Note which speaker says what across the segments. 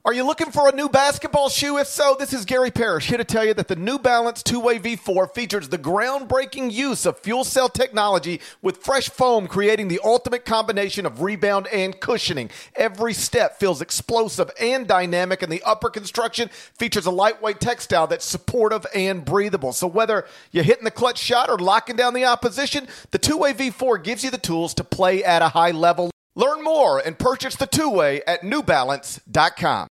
Speaker 1: Are you looking for a new basketball shoe? If so, this is Gary Parrish here to tell you that the New Balance 2-Way V4 features the groundbreaking use of fuel cell technology with fresh foam, creating the ultimate combination of rebound and cushioning. Every step feels explosive and dynamic, and the upper construction features a lightweight textile that's supportive and breathable. So whether you're hitting the clutch shot or locking down the opposition, the 2-Way V4 gives you the tools to play at a high level. Learn more and purchase the 2-Way at newbalance.com.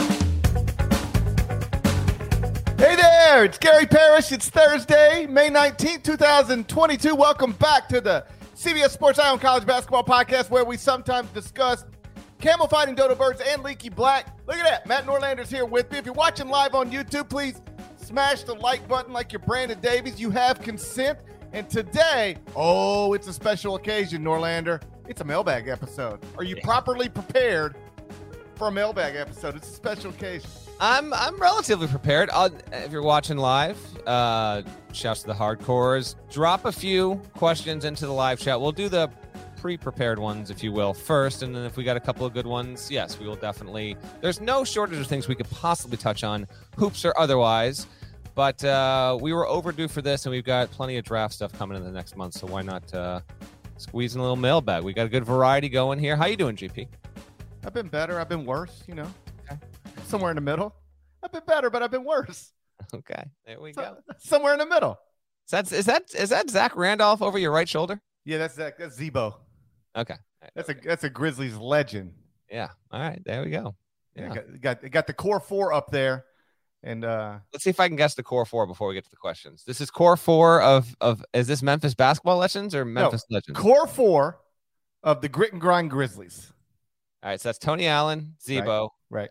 Speaker 1: Hey there, it's Gary Parrish. It's Thursday, May 19th, 2022. Welcome back to the CBS Sports Eye on College Basketball Podcast, where we sometimes discuss camel fighting dodo birds and leaky black. Look at that. Matt Norlander's here with me. If you're watching live on YouTube, please smash the like button like you're Brandon Davies. You have consent. And today, it's a special occasion, Norlander. It's a mailbag episode. Are you properly prepared for a mailbag episode? It's a special occasion.
Speaker 2: I'm relatively prepared. If you're watching live, shouts to the hardcores. Drop a few questions into the live chat. We'll do the pre-prepared ones, if you will, first, and then if we got a couple of good ones, yes, we will definitely. There's no shortage of things we could possibly touch on, hoops or otherwise, but we were overdue for this, and we've got plenty of draft stuff coming in the next month, so why not squeeze in a little mailbag? We got a good variety going here. How you doing, GP?
Speaker 1: I've been better. I've been worse, Okay. Somewhere in the middle. I've been better, but I've been worse.
Speaker 2: Okay, there we go.
Speaker 1: Somewhere in the middle.
Speaker 2: Is that Zach Randolph over your right shoulder?
Speaker 1: Yeah, that's Zach. That's Zebo.
Speaker 2: Okay,
Speaker 1: that's a Grizzlies legend.
Speaker 2: Yeah. All right, there we go. Yeah,
Speaker 1: got the core four up there, and
Speaker 2: let's see if I can guess the core four before we get to the questions. This is core four of is this Memphis Basketball Legends or Memphis Legends?
Speaker 1: Core four of the Grit and Grind Grizzlies.
Speaker 2: All right, so that's Tony Allen, Zebo.
Speaker 1: Right.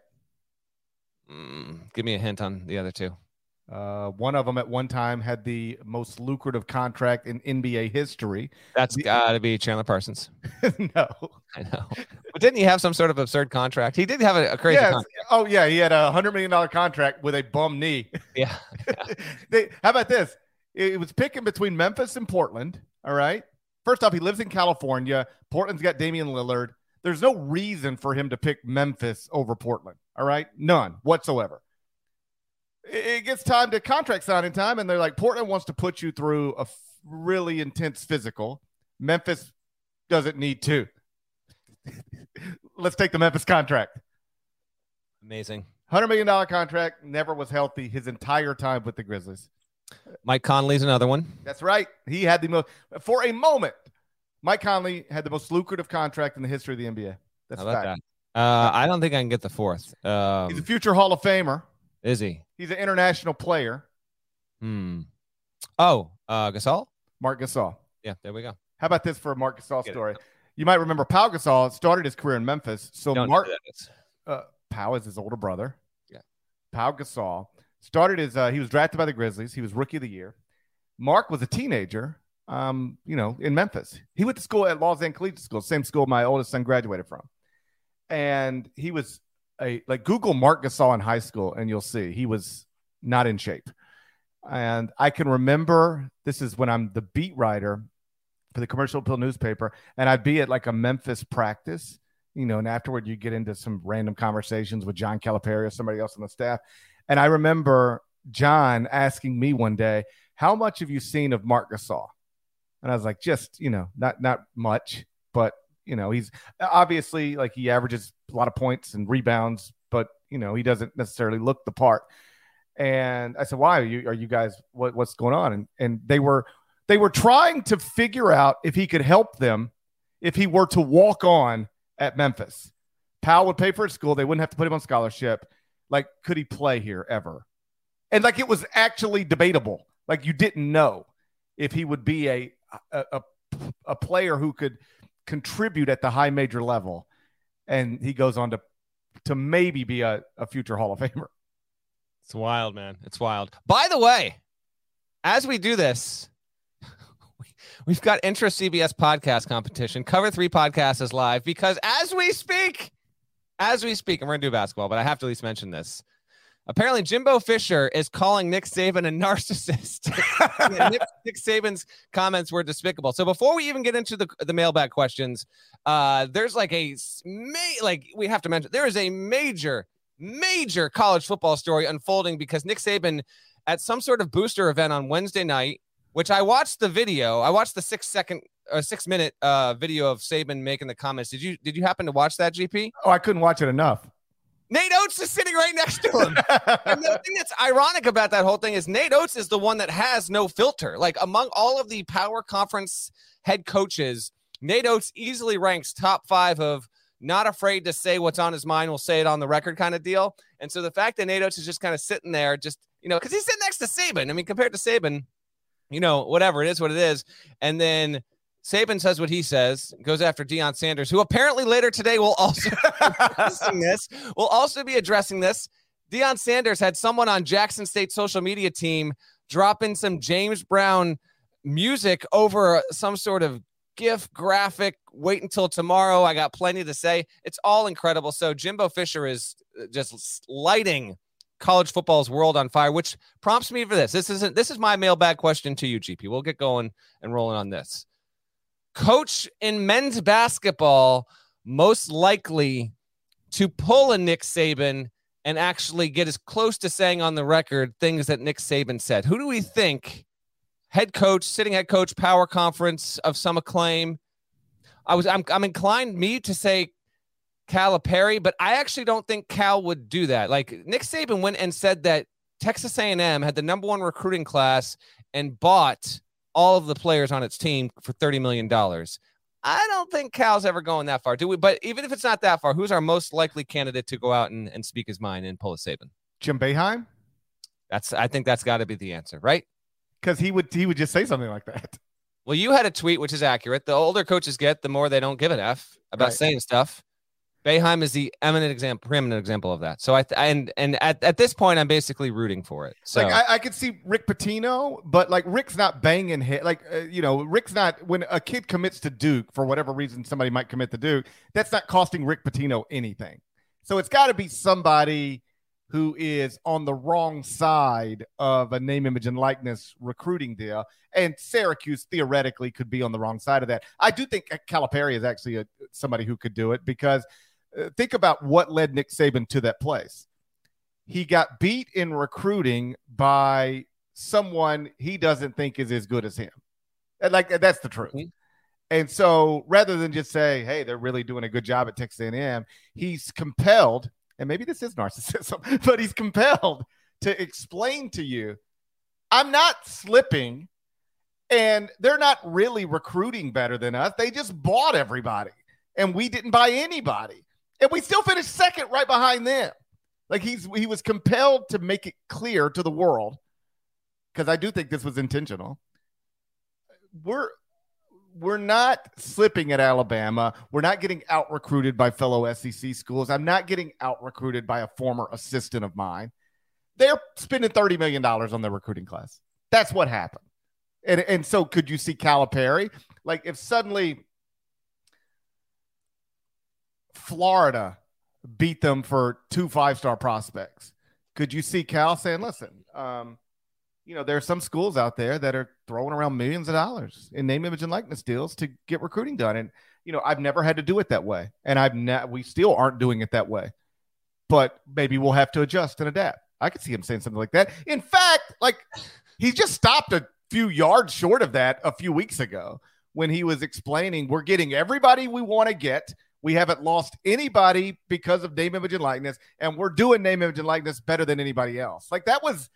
Speaker 2: Give me a hint on the other two.
Speaker 1: One of them at one time had the most lucrative contract in NBA history.
Speaker 2: That's got to be Chandler Parsons.
Speaker 1: No.
Speaker 2: I know. But didn't he have some sort of absurd contract? He did have a crazy contract.
Speaker 1: Oh, yeah. He had a $100 million contract with a bum knee.
Speaker 2: Yeah.
Speaker 1: How about this? It was picking between Memphis and Portland. All right. First off, he lives in California. Portland's got Damian Lillard. There's no reason for him to pick Memphis over Portland. All right. None whatsoever. It gets time to contract signing time, and they're like, Portland wants to put you through a really intense physical. Memphis doesn't need to. Let's take the Memphis contract.
Speaker 2: Amazing.
Speaker 1: $100 million contract, never was healthy his entire time with the Grizzlies.
Speaker 2: Mike Conley's another one.
Speaker 1: That's right. He had the most, for a moment, Mike Conley had the most lucrative contract in the history of the NBA. That's
Speaker 2: How about that? I don't think I can get the fourth.
Speaker 1: He's a future Hall of Famer.
Speaker 2: Is he?
Speaker 1: He's an international player.
Speaker 2: Gasol?
Speaker 1: Marc Gasol.
Speaker 2: Yeah, there we go.
Speaker 1: How about this for a Marc Gasol story? You might remember Pau Gasol started his career in Memphis. So Pau is his older brother.
Speaker 2: Yeah.
Speaker 1: Pau Gasol started he was drafted by the Grizzlies. He was Rookie of the Year. Mark was a teenager, in Memphis. He went to school at Lausanne Collegiate School, same school my oldest son graduated from. And he was Google Marc Gasol in high school, and you'll see he was not in shape. And I can remember, this is when I'm the beat writer for the Commercial Appeal newspaper, and I'd be at like a Memphis practice, and afterward you get into some random conversations with John Calipari or somebody else on the staff. And I remember John asking me one day, how much have you seen of Marc Gasol? And I was like, just, not much, but he's obviously he averages a lot of points and rebounds, but he doesn't necessarily look the part. And I said, why are you guys, what's going on? And they were trying to figure out if he could help them if he were to walk on at Memphis. Powell would pay for his school. They wouldn't have to put him on scholarship. Could he play here ever? And it was actually debatable. You didn't know if he would be a player who could contribute at the high major level. And he goes on to maybe be a future Hall of Famer.
Speaker 2: It's wild, man. It's wild. By the way, as we do this, we've got Intra CBS podcast competition. Cover 3 podcast is live because as we speak, and we're going to do basketball, but I have to at least mention this. Apparently, Jimbo Fisher is calling Nick Saban a narcissist. Nick Saban's comments were despicable. So before we even get into the mailbag questions, there's we have to mention, there is a major major college football story unfolding because Nick Saban at some sort of booster event on Wednesday night, which I watched the video. I watched the 6-minute video of Saban making the comments. Did you happen to watch that, GP?
Speaker 1: Oh, I couldn't watch it enough.
Speaker 2: Nate Oates is sitting right next to him. And the thing that's ironic about that whole thing is Nate Oates is the one that has no filter. Like among all of the power conference head coaches, Nate Oates easily ranks top 5 of not afraid to say what's on his mind. We'll say it on the record kind of deal. And so the fact that Nate Oates is just kind of sitting there, just, because he's sitting next to Saban. I mean, compared to Saban, whatever, it is what it is. And then Saban says what he says, goes after Deion Sanders, who apparently later today will also be addressing this. Deion Sanders had someone on Jackson State social media team drop in some James Brown music over some sort of GIF graphic. Wait until tomorrow. I got plenty to say. It's all incredible. So Jimbo Fisher is just lighting college football's world on fire, which prompts me for this. This is my mailbag question to you, GP. We'll get going and rolling on this. Coach in men's basketball most likely to pull a Nick Saban and actually get as close to saying on the record things that Nick Saban said. Who do we think? Sitting head coach, power conference of some acclaim. I'm inclined to say Calipari, but I actually don't think Cal would do that. Like Nick Saban went and said that Texas A&M had the number 1 recruiting class and bought all of the players on its team for $30 million. I don't think Cal's ever going that far, do we? But even if it's not that far, who's our most likely candidate to go out and speak his mind and pull a Saban?
Speaker 1: Jim Boeheim?
Speaker 2: I think that's got to be the answer, right?
Speaker 1: Because he would just say something like that.
Speaker 2: Well, you had a tweet, which is accurate. The older coaches get, the more they don't give an F about saying stuff. Boeheim is the preeminent example of that. So at this point, I'm basically rooting for it. So
Speaker 1: like I could see Rick Pitino, but like Rick's not banging hit. Like Rick's not, when a kid commits to Duke for whatever reason, somebody might commit to Duke. That's not costing Rick Pitino anything. So it's got to be somebody who is on the wrong side of a name, image, and likeness recruiting deal. And Syracuse theoretically could be on the wrong side of that. I do think Calipari is actually somebody who could do it because think about what led Nick Saban to that place. He got beat in recruiting by someone he doesn't think is as good as him. Like, that's the truth. Mm-hmm. And so rather than just say, hey, they're really doing a good job at Texas A&M, he's compelled, and maybe this is narcissism, but he's compelled to explain to you, I'm not slipping, and they're not really recruiting better than us. They just bought everybody, and we didn't buy anybody. And we still finished second right behind them. Like he was compelled to make it clear to the world, because I do think this was intentional. We're not slipping at Alabama. We're not getting out-recruited by fellow SEC schools. I'm not getting out-recruited by a former assistant of mine. They're spending $30 million on their recruiting class. That's what happened. And so could you see Calipari? Like if suddenly Florida beat them for 2 5-star prospects, could you see Cal saying, listen, there are some schools out there that are throwing around millions of dollars in name, image, and likeness deals to get recruiting done. And, I've never had to do it that way. And we still aren't doing it that way. But maybe we'll have to adjust and adapt. I could see him saying something like that. In fact, like he just stopped a few yards short of that a few weeks ago when he was explaining we're getting everybody we want to get. We haven't lost anybody because of name, image, and likeness. And we're doing name, image, and likeness better than anybody else. Like that was,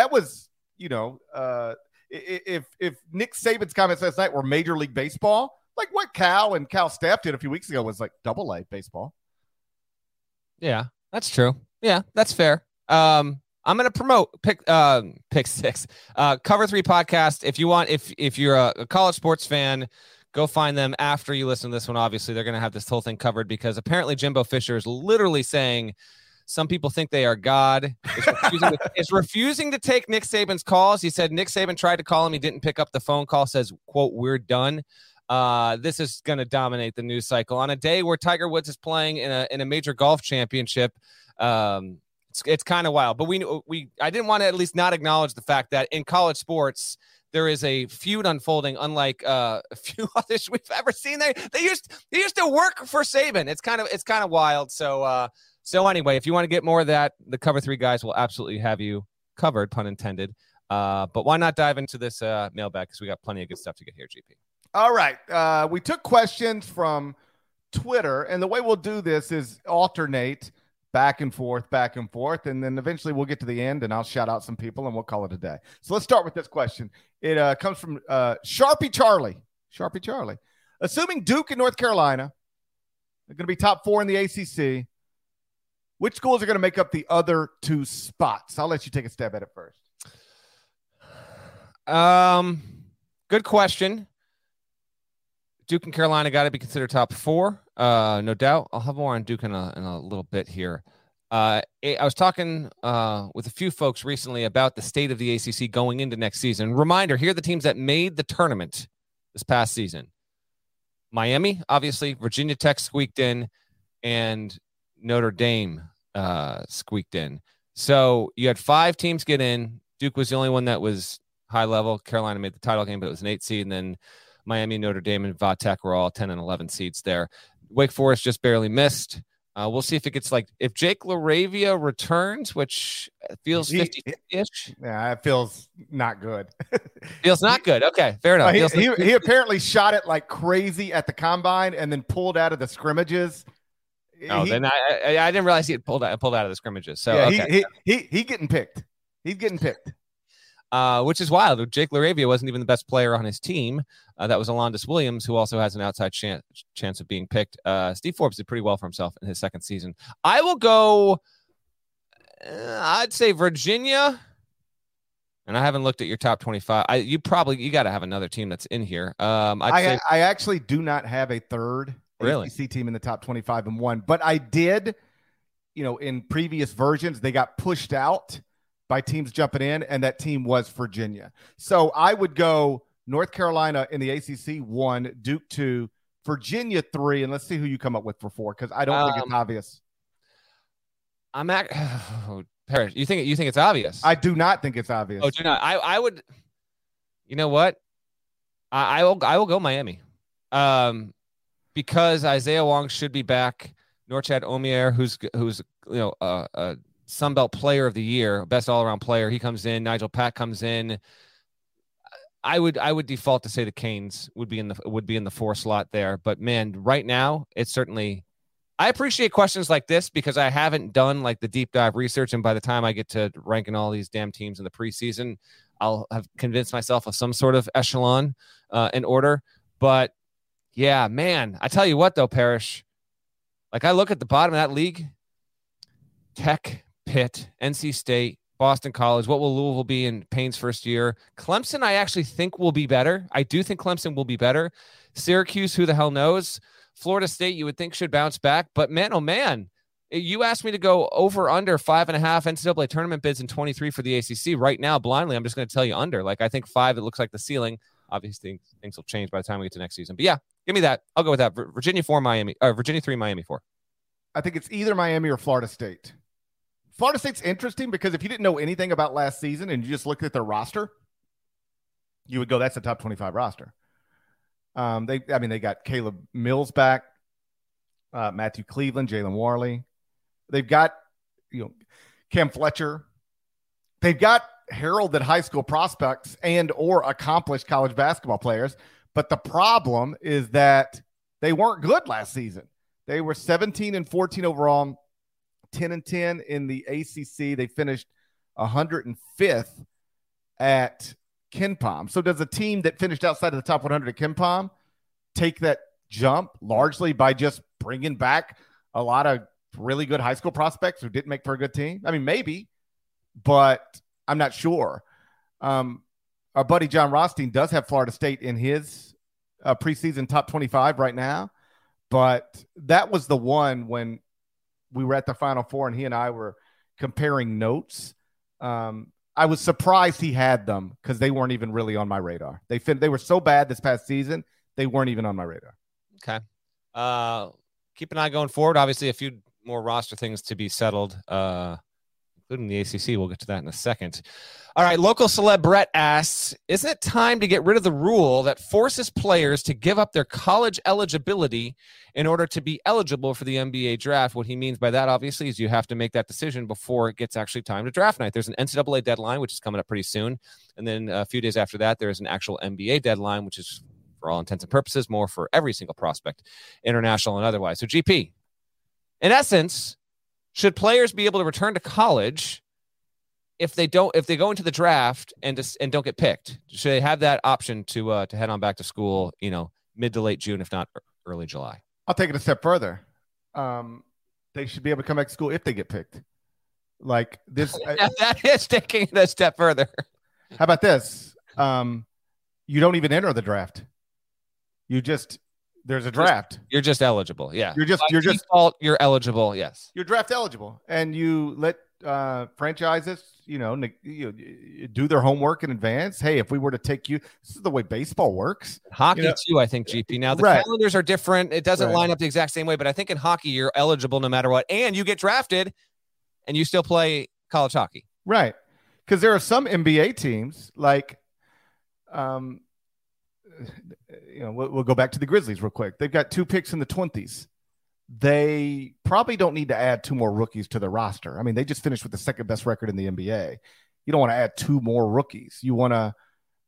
Speaker 1: if Nick Saban's comments last night were Major League Baseball, like what Cal and Cal staff did a few weeks ago was like Double-A baseball.
Speaker 2: Yeah, that's true. Yeah, that's fair. I'm going to promote Pick Six, Cover 3 podcast. If you want, if you're a college sports fan, go find them after you listen to this one. Obviously, they're going to have this whole thing covered because apparently Jimbo Fisher is literally saying some people think they are God. Is refusing to take Nick Saban's calls. He said Nick Saban tried to call him. He didn't pick up the phone call, says, quote, we're done. This is going to dominate the news cycle on a day where Tiger Woods is playing in a major golf championship. It's kind of wild, but I didn't want to at least not acknowledge the fact that in college sports, there is a feud unfolding unlike a few others we've ever seen. They used to work for Saban. It's kind of wild. So So anyway, if you want to get more of that, the Cover 3 guys will absolutely have you covered, pun intended. But why not dive into this mailbag, because we got plenty of good stuff to get here, GP.
Speaker 1: All right. We took questions from Twitter, and the way we'll do this is alternate back and forth, and then eventually we'll get to the end, and I'll shout out some people, and we'll call it a day. So let's start with this question. It comes from Sharpie Charlie. Assuming Duke and North Carolina are going to be top 4 in the ACC, which schools are going to make up the other 2 spots? I'll let you take a stab at it first.
Speaker 2: Good question. Duke and Carolina got to be considered top 4, no doubt. I'll have more on Duke in a little bit here. I was talking with a few folks recently about the state of the ACC going into next season. Reminder, here are the teams that made the tournament this past season. Miami, obviously, Virginia Tech squeaked in, and Notre Dame squeaked in. So you had 5 teams get in. Duke was the only one that was high level. Carolina made the title game, but it was an 8 seed, and then Miami, Notre Dame, and Vatech were all 10 and 11 seeds there. Wake Forest just barely missed. We'll see if it gets if Jake LaRavia returns, which feels 50-ish.
Speaker 1: Yeah, it feels not good.
Speaker 2: Feels not good. Okay, fair enough.
Speaker 1: He apparently shot it like crazy at the combine and then pulled out of the scrimmages.
Speaker 2: Then I didn't realize he had pulled out of the scrimmages. So
Speaker 1: yeah, okay. he getting picked. He's getting picked.
Speaker 2: Which is wild. Jake LaRavia wasn't even the best player on his team. That was Alondas Williams, who also has an outside chance of being picked. Steve Forbes did pretty well for himself in his second season. I will go, I'd say Virginia. And I haven't looked at your top 25. You got to have another team that's in here. I
Speaker 1: actually do not have a third ACC team in the top 25 and 1, but I did, in previous versions, they got pushed out by teams jumping in, and that team was Virginia. So I would go North Carolina in the ACC 1, Duke 2, Virginia 3, and let's see who you come up with for 4, because I don't think it's obvious.
Speaker 2: Parrish, you think it's obvious?
Speaker 1: I do not think it's obvious.
Speaker 2: Oh, do not. I would. You know what? I will go Miami, because Isaiah Wong should be back. Norchad Omier, who's a Sunbelt Player of the Year, best all-around player. He comes in. Nigel Pack comes in. I would default to say the Canes would be in the 4 slot there. But man, right now it's certainly. I appreciate questions like this because I haven't done the deep dive research, and by the time I get to ranking all these damn teams in the preseason, I'll have convinced myself of some sort of echelon in order. But yeah, man, I tell you what though, Parrish. I look at the bottom of that league: Tech, Pitt, NC State, Boston College. What will Louisville be in Payne's first year? Clemson, I actually think will be better. I do think Clemson will be better. Syracuse, who the hell knows? Florida State, you would think should bounce back. But man, oh man, you asked me to go over under 5.5 NCAA tournament bids in 23 for the ACC. Right now, blindly, I'm just going to tell you under. I think 5, it looks like the ceiling. Obviously, things will change by the time we get to next season. But yeah, give me that. I'll go with that. Virginia 4, Miami. Virginia 3, Miami 4.
Speaker 1: I think it's either Miami or Florida State. Florida State's interesting because if you didn't know anything about last season and you just looked at their roster, you would go, that's a top 25 roster. They got Caleb Mills back, Matthew Cleveland, Jalen Warley. They've got, Cam Fletcher. They've got heralded high school prospects and or accomplished college basketball players. But the problem is that they weren't good last season. They were 17 and 14 overall, 10 and 10 in the ACC. They finished 105th at KenPom. So does a team that finished outside of the top 100 at KenPom take that jump largely by just bringing back a lot of really good high school prospects who didn't make for a good team? I mean, maybe, but I'm not sure. Our buddy John Rothstein does have Florida State in his preseason top 25 right now, but that was the one when we were at the Final Four and he and I were comparing notes. I was surprised he had them because they weren't even really on my radar. They were so bad this past season, they weren't even on my radar.
Speaker 2: Okay. Keep an eye going forward. Obviously, a few more roster things to be settled, including the ACC. We'll get to that in a second. All right, local celeb Brett asks, isn't it time to get rid of the rule that forces players to give up their college eligibility in order to be eligible for the NBA draft? What he means by that, obviously, is you have to make that decision before it gets actually time to draft night. There's an NCAA deadline, which is coming up pretty soon. And then a few days after that, there is an actual NBA deadline, which is, for all intents and purposes, more for every single prospect, international and otherwise. So, GP, in essence, should players be able to return to college if they go into the draft and don't get picked? Should they have that option to head on back to school, mid to late June, if not early July?
Speaker 1: I'll take it a step further. They should be able to come back to school if they get picked. Like this.
Speaker 2: That is taking it a step further.
Speaker 1: How about this? You don't even enter the draft. There's a draft.
Speaker 2: You're just eligible. Yeah.
Speaker 1: You're just
Speaker 2: default, you're eligible. Yes.
Speaker 1: You're draft eligible, and you let franchises, do their homework in advance. Hey, if we were to take you, this is the way baseball works.
Speaker 2: Hockey too, I think, GP. Now the calendars are different. It doesn't line up the exact same way, but I think in hockey you're eligible no matter what, and you get drafted, and you still play college hockey.
Speaker 1: Right, because there are some NBA teams like, we'll go back to the Grizzlies real quick. They've got 2 picks in the 20s. They probably don't need to add 2 more rookies to their roster. I mean, they just finished with the second best record in the NBA. You don't want to add 2 more rookies. You want to,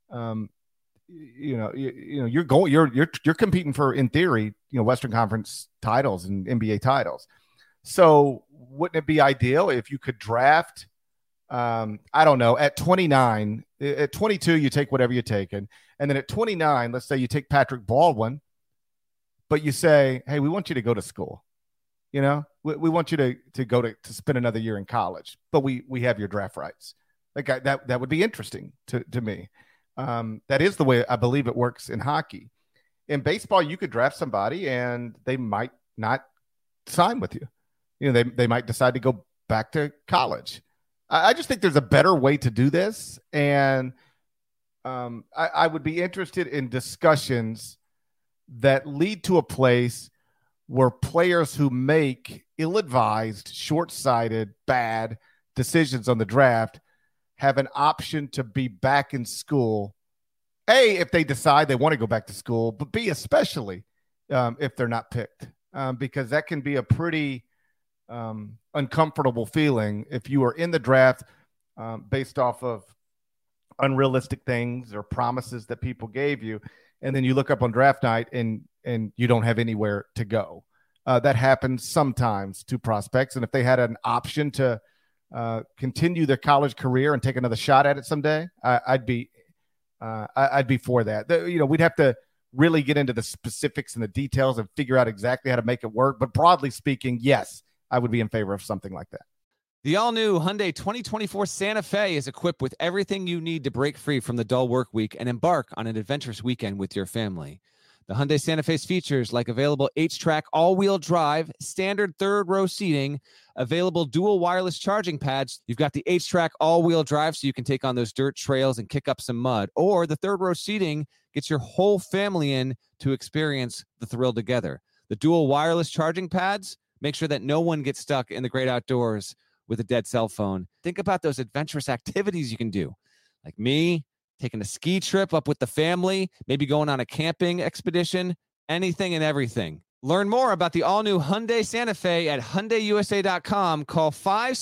Speaker 1: you're competing for, in theory, Western Conference titles and NBA titles. So wouldn't it be ideal if you could draft, I don't know, at 29, at 22, you take whatever you're taking. And then at 29, let's say you take Patrick Baldwin, but you say, hey, we want you to go to school. We want you to go to spend another year in college, but we have your draft rights. Like that would be interesting to me. That is the way I believe it works in hockey. In baseball, you could draft somebody and they might not sign with you. They might decide to go back to college. I just think there's a better way to do this. And I would be interested in discussions that lead to a place where players who make ill-advised, short-sighted, bad decisions on the draft have an option to be back in school. A, if they decide they want to go back to school, but B, especially if they're not picked, because that can be a pretty uncomfortable feeling if you are in the draft based off of unrealistic things or promises that people gave you. And then you look up on draft night and you don't have anywhere to go. That happens sometimes to prospects. And if they had an option to continue their college career and take another shot at it someday, I'd be for that. We'd have to really get into the specifics and the details and figure out exactly how to make it work. But broadly speaking, yes, I would be in favor of something like that.
Speaker 2: The all-new Hyundai 2024 Santa Fe is equipped with everything you need to break free from the dull work week and embark on an adventurous weekend with your family. The Hyundai Santa Fe's features like available H-Track all-wheel drive, standard third-row seating, available dual wireless charging pads. You've got the H-Track all-wheel drive so you can take on those dirt trails and kick up some mud. Or the third-row seating gets your whole family in to experience the thrill together. The dual wireless charging pads make sure that no one gets stuck in the great outdoors with a dead cell phone. Think about those adventurous activities you can do. Like me, taking a ski trip up with the family, maybe going on a camping expedition, anything and everything. Learn more about the all-new Hyundai Santa Fe at HyundaiUSA.com. Call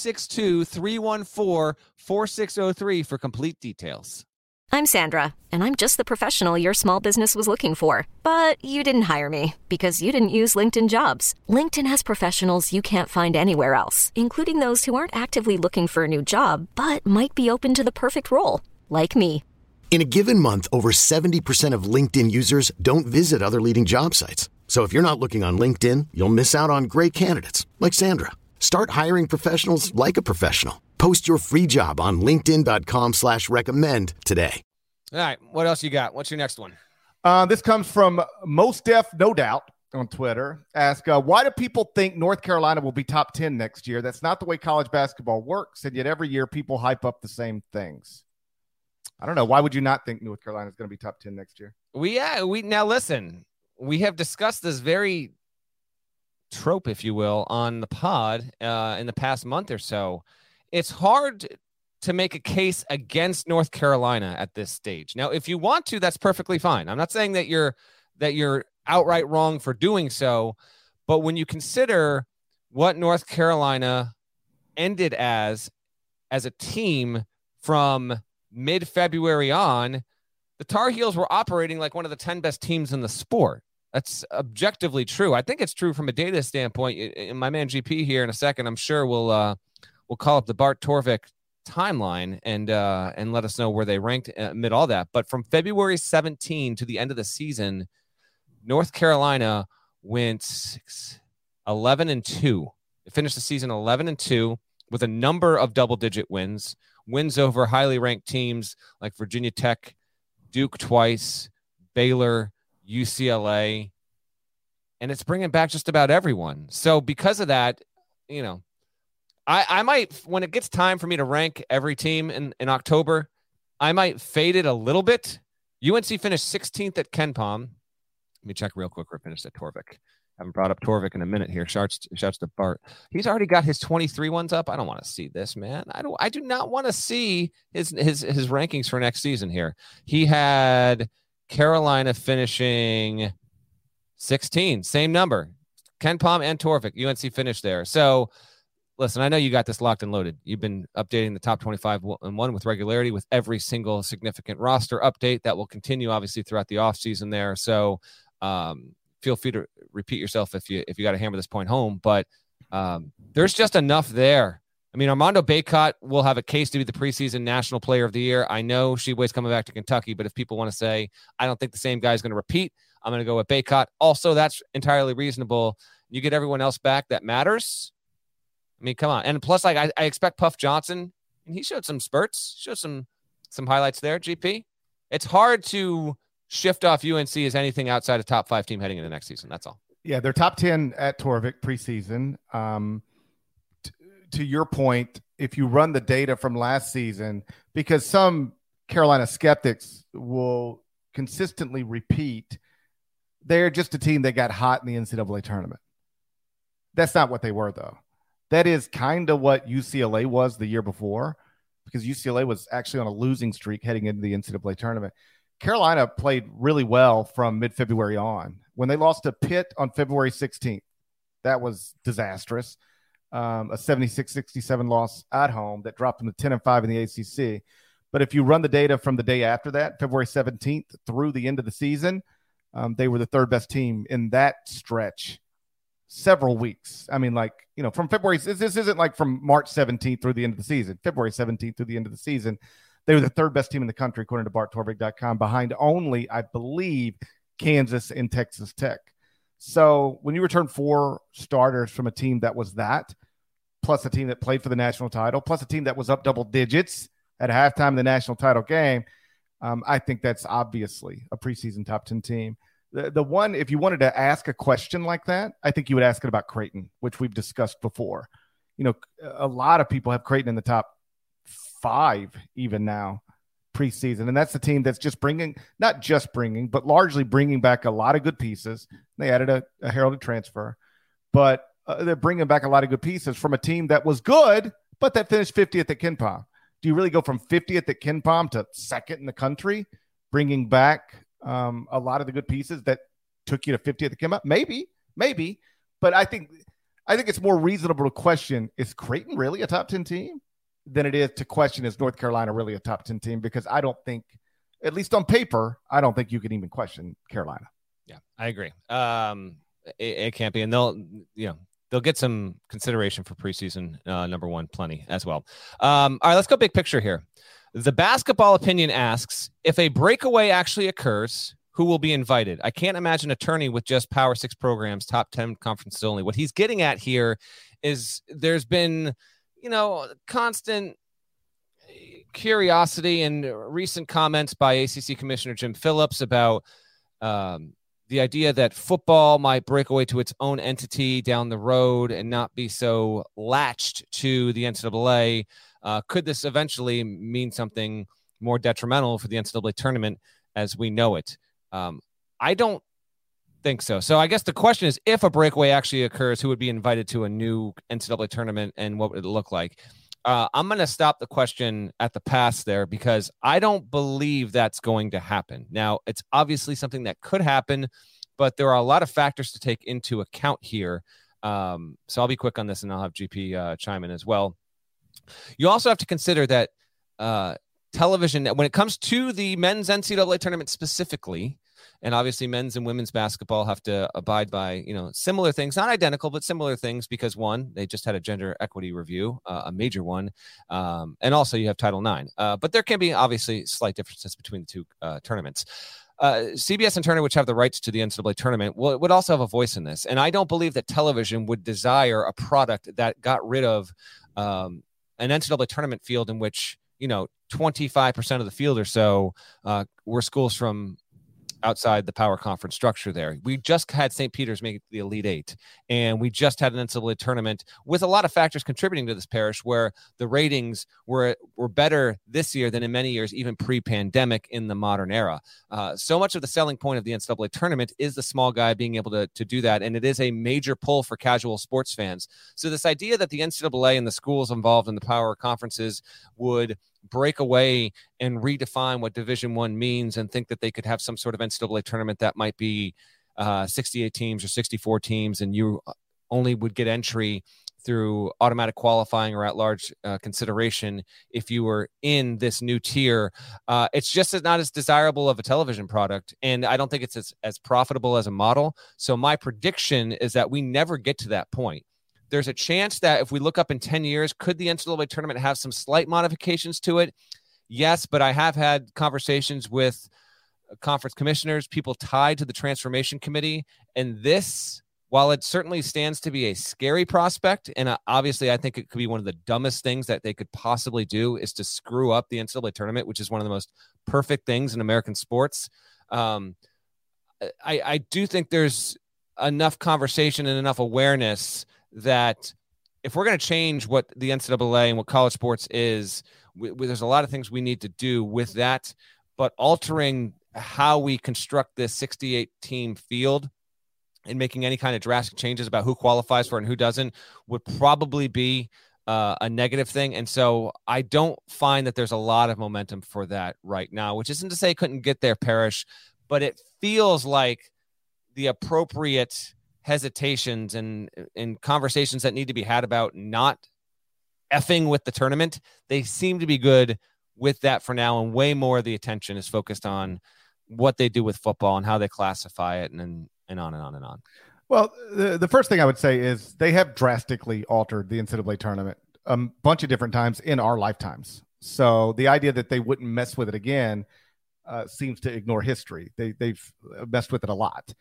Speaker 2: 562-314-4603 for complete details.
Speaker 3: I'm Sandra, and I'm just the professional your small business was looking for. But you didn't hire me because you didn't use LinkedIn Jobs. LinkedIn has professionals you can't find anywhere else, including those who aren't actively looking for a new job, but might be open to the perfect role, like me.
Speaker 4: In a given month, over 70% of LinkedIn users don't visit other leading job sites. So if you're not looking on LinkedIn, you'll miss out on great candidates like Sandra. Start hiring professionals like a professional. Post your free job on linkedin.com/recommend today.
Speaker 2: All right. What else you got? What's your next one?
Speaker 1: This comes from Most Def No Doubt on Twitter. Ask, why do people think North Carolina will be top 10 next year? That's not the way college basketball works. And yet every year people hype up the same things. I don't know. Why would you not think North Carolina is going to be top 10 next year?
Speaker 2: Now listen, we have discussed this very trope, if you will, on the pod in the past month or so. it's hard to make a case against North Carolina at this stage. Now, if you want to, that's perfectly fine. I'm not saying that you're outright wrong for doing so, but when you consider what North Carolina ended as a team from mid-February on, the Tar Heels were operating like one of the 10 best teams in the sport. That's objectively true. I think it's true from a data standpoint. My man GP here in a second, I'm sure we'll call up the Bart Torvik timeline and let us know where they ranked amid all that. But from February 17 to the end of the season, North Carolina went 11-2. They finished the season 11-2 with a number of double-digit wins over highly ranked teams like Virginia Tech, Duke twice, Baylor, UCLA, and it's bringing back just about everyone. So because of that, you know, I might, when it gets time for me to rank every team in October, I might fade it a little bit. UNC finished 16th at KenPom. Let me check real quick where it finished at Torvik. I haven't brought up Torvik in a minute here. Shouts to Bart. He's already got his 23 ones up. I don't want to see this, man. I do not want to see his rankings for next season here. He had Carolina finishing 16, same number. KenPom and Torvik. UNC finished there. So listen, I know you got this locked and loaded. You've been updating the top 25 and one with regularity with every single significant roster update that will continue obviously throughout the offseason there. So feel free to repeat yourself if you got to hammer this point home, but there's just enough there. I mean, Armando Bacot will have a case to be the preseason National Player of the Year. I know Sheboy's coming back to Kentucky, but if people want to say, I don't think the same guy is going to repeat, I'm going to go with Bacot. Also, that's entirely reasonable. You get everyone else back that matters. I mean, come on. And plus, like I expect Puff Johnson, and he showed some spurts, showed some highlights there, GP. It's hard to shift off UNC as anything outside a top 5 team heading into next season. That's all.
Speaker 1: Yeah, they're top 10 at Torvik preseason. To your point, if you run the data from last season, because some Carolina skeptics will consistently repeat, they're just a team that got hot in the NCAA tournament. That's not what they were, though. That is kind of what UCLA was the year before, because UCLA was actually on a losing streak heading into the NCAA tournament. Carolina played really well from mid-February on. When they lost to Pitt on February 16th, that was disastrous. A 76-67 loss at home that dropped them to 10-5 in the ACC. But if you run the data from the day after that, February 17th through the end of the season, they were the third best team in that stretch several weeks. I mean, like, you know, from February, this isn't like from March 17th through the end of the season, February 17th through the end of the season. They were the third best team in the country, according to BartTorvik.com, behind only, I believe, Kansas and Texas Tech. So when you return 4 starters from a team that was that, plus a team that played for the national title, plus a team that was up double digits at halftime in the national title game, I think that's obviously a preseason top 10 team. The one, if you wanted to ask a question like that, I think you would ask it about Creighton, which we've discussed before. You know, a lot of people have Creighton in the top 5 even now preseason, and that's the team that's just not just bringing, but largely bringing back a lot of good pieces. They added a heralded transfer, but they're bringing back a lot of good pieces from a team that was good, but that finished 50th at KenPom. Do you really go from 50th at KenPom to second in the country, bringing back a lot of the good pieces that took you to 50th at KenPom? Maybe, but I think it's more reasonable to question, is Creighton really a top 10 team, than it is to question, is North Carolina really a top 10 team? Because I don't think, at least on paper, I don't think you can even question Carolina.
Speaker 2: Yeah, I agree. It can't be. And they'll get some consideration for preseason number 1 plenty as well. All right, let's go big picture here. The Basketball Opinion asks, if a breakaway actually occurs, who will be invited? I can't imagine a tourney with just Power 6 programs, top 10 conferences only. What he's getting at here is there's been, constant curiosity and recent comments by ACC Commissioner Jim Phillips about the idea that football might break away to its own entity down the road and not be so latched to the NCAA. Could this eventually mean something more detrimental for the NCAA tournament as we know it? I don't think so. So I guess the question is, if a breakaway actually occurs, who would be invited to a new NCAA tournament and what would it look like? I'm going to stop the question at the pass there because I don't believe that's going to happen. Now, it's obviously something that could happen, but there are a lot of factors to take into account here. So I'll be quick on this, and I'll have GP chime in as well. You also have to consider that television, when it comes to the men's NCAA tournament specifically, and obviously men's and women's basketball have to abide by, similar things, not identical, but similar things, because one, they just had a gender equity review, a major one. And also you have Title IX. But there can be obviously slight differences between the two tournaments. CBS and Turner, which have the rights to the NCAA tournament, would also have a voice in this. And I don't believe that television would desire a product that got rid of an NCAA tournament field in which, 25% of the field or so were schools from outside the power conference structure there. We just had St. Peter's make the Elite Eight, and we just had an NCAA tournament with a lot of factors contributing to this, Parrish, where the ratings were better this year than in many years, even pre-pandemic in the modern era. So much of the selling point of the NCAA tournament is the small guy being able to do that, and it is a major pull for casual sports fans. So this idea that the NCAA and the schools involved in the power conferences would break away and redefine what Division I means and think that they could have some sort of NCAA tournament that might be 68 teams or 64 teams, and you only would get entry through automatic qualifying or at-large consideration if you were in this new tier. It's just not as desirable of a television product, and I don't think it's as profitable as a model. So my prediction is that we never get to that point. There's a chance that if we look up in 10 years, could the NCAA tournament have some slight modifications to it? Yes, but I have had conversations with conference commissioners, people tied to the transformation committee. And this, while it certainly stands to be a scary prospect, and obviously I think it could be one of the dumbest things that they could possibly do, is to screw up the NCAA tournament, which is one of the most perfect things in American sports. I do think there's enough conversation and enough awareness that if we're going to change what the NCAA and what college sports is, there's a lot of things we need to do with that, but altering how we construct this 68 team field and making any kind of drastic changes about who qualifies for it and who doesn't would probably be a negative thing. And so I don't find that there's a lot of momentum for that right now, which isn't to say it couldn't get there, Parrish, but it feels like the appropriate hesitations and conversations that need to be had about not effing with the tournament, they seem to be good with that for now, and way more of the attention is focused on what they do with football and how they classify it, and on and on and on.
Speaker 1: Well, the first thing I would say is they have drastically altered the NCAA tournament a bunch of different times in our lifetimes. So the idea that they wouldn't mess with it again seems to ignore history. They've messed with it a lot.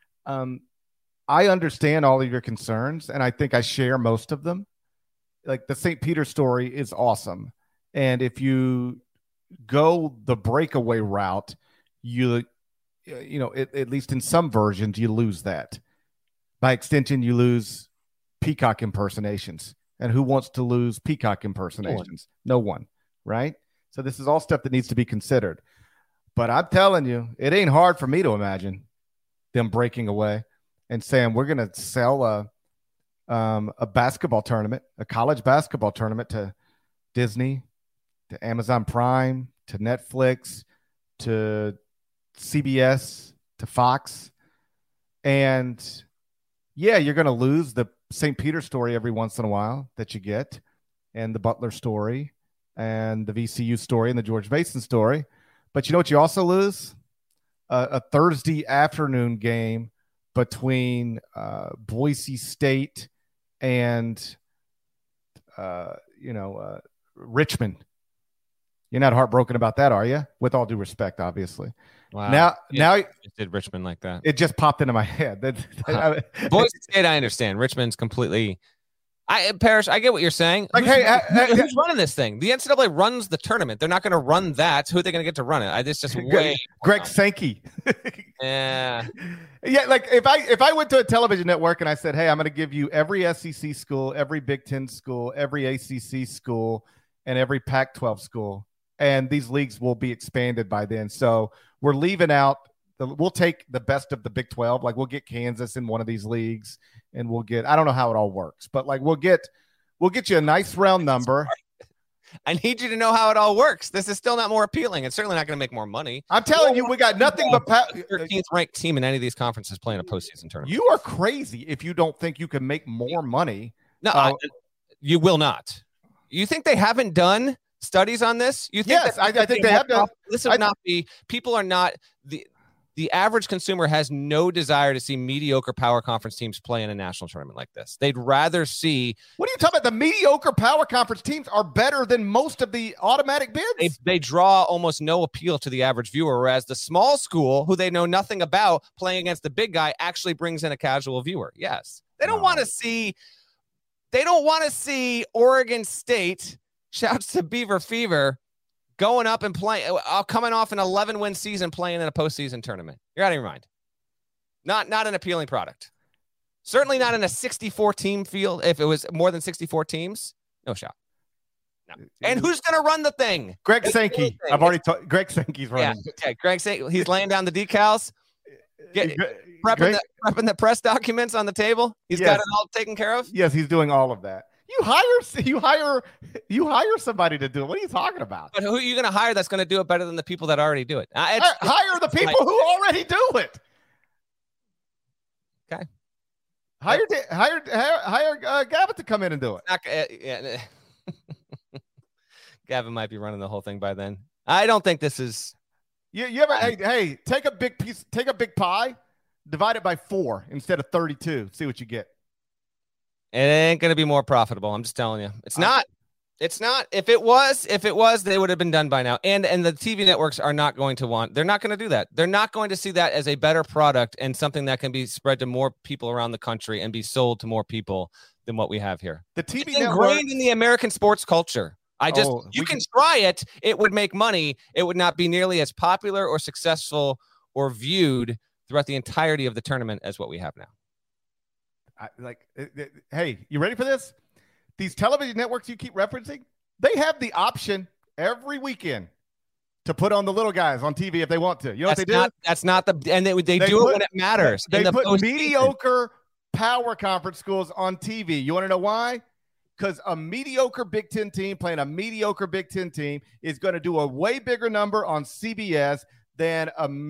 Speaker 1: I understand all of your concerns, and I think I share most of them. Like, the St. Peter story is awesome. And if you go the breakaway route, at least in some versions, you lose that. By extension, you lose peacock impersonations. And who wants to lose peacock impersonations? No one, right? So this is all stuff that needs to be considered. But I'm telling you, it ain't hard for me to imagine them breaking away and saying, we're going to sell a basketball tournament, a college basketball tournament, to Disney, to Amazon Prime, to Netflix, to CBS, to Fox. And yeah, you're going to lose the St. Peter story every once in a while that you get, and the Butler story, and the VCU story, and the George Mason story. But you know what you also lose? A Thursday afternoon game between Boise State and Richmond. You're not heartbroken about that, are you? With all due respect, obviously.
Speaker 2: Wow.
Speaker 1: Now
Speaker 2: did Richmond like that?
Speaker 1: It just popped into my head.
Speaker 2: Boise State, I understand. Richmond's completely. Parrish, I get what you're saying.
Speaker 1: Like,
Speaker 2: who's running this thing? The NCAA runs the tournament. They're not going to run that. Who are they going to get to run it? It's just way.
Speaker 1: Greg Sankey.
Speaker 2: Yeah.
Speaker 1: Yeah. Like, if I went to a television network and I said, hey, I'm going to give you every SEC school, every Big Ten school, every ACC school, and every Pac-12 school, and these leagues will be expanded by then. So we're leaving out. We'll take the best of the Big 12. Like, we'll get Kansas in one of these leagues, and we'll get, I don't know how it all works, but like we'll get you a nice round number.
Speaker 2: I need you to know how it all works. This is still not more appealing. It's certainly not going to make more money.
Speaker 1: I'm telling you, we got nothing but
Speaker 2: 13th ranked team in any of these conferences playing a postseason tournament.
Speaker 1: You are crazy if you don't think you can make more money.
Speaker 2: No, you will not. You think they haven't done studies on this? You think
Speaker 1: yes, I think they have done.
Speaker 2: This would not be. People are not the average consumer has no desire to see mediocre power conference teams play in a national tournament like this. They'd rather see.
Speaker 1: What are you talking about? The mediocre power conference teams are better than most of the automatic bids.
Speaker 2: They draw almost no appeal to the average viewer, whereas the small school, who they know nothing about, playing against the big guy, actually brings in a casual viewer. Yes, they don't want to see. They don't want to see Oregon State. Shouts to Beaver Fever. Going up and playing, coming off an 11-win season, playing in a postseason tournament. You're out of your mind. Not an appealing product. Certainly not in a 64-team field. If it was more than 64 teams, no shot. No. And who's going to run the thing?
Speaker 1: Greg Sankey. I've already told Greg Sankey's running.
Speaker 2: Yeah, okay. Greg Sankey. He's laying down the decals. Prepping the press documents on the table. He's got it all taken care of.
Speaker 1: Yes, he's doing all of that. You hire somebody to do it. What are you talking about?
Speaker 2: But who are you going to hire that's going to do it better than the people that already do it?
Speaker 1: Hire the people who already do it.
Speaker 2: Okay.
Speaker 1: Hire Gavin to come in and do it.
Speaker 2: Gavin might be running the whole thing by then. I don't think this is.
Speaker 1: You ever? Hey, take a big pie, divide it by 4 instead of 32. See what you get.
Speaker 2: It ain't going to be more profitable. I'm just telling you. It's not. It's not. If it was, they would have been done by now. And the TV networks are not going to want. They're not going to do that. They're not going to see that as a better product and something that can be spread to more people around the country and be sold to more people than what we have here.
Speaker 1: The TV
Speaker 2: it's ingrained in the American sports culture. You can try it. It would make money. It would not be nearly as popular or successful or viewed throughout the entirety of the tournament as what we have now.
Speaker 1: Hey, you ready for this? These television networks you keep referencing, they have the option every weekend to put on the little guys on TV if they want to. You know what they do?
Speaker 2: That's not the, and they do it when it matters.
Speaker 1: They put mediocre power conference schools on TV. You want to know why? Because a mediocre Big Ten team playing a mediocre Big Ten team is going to do a way bigger number on CBS than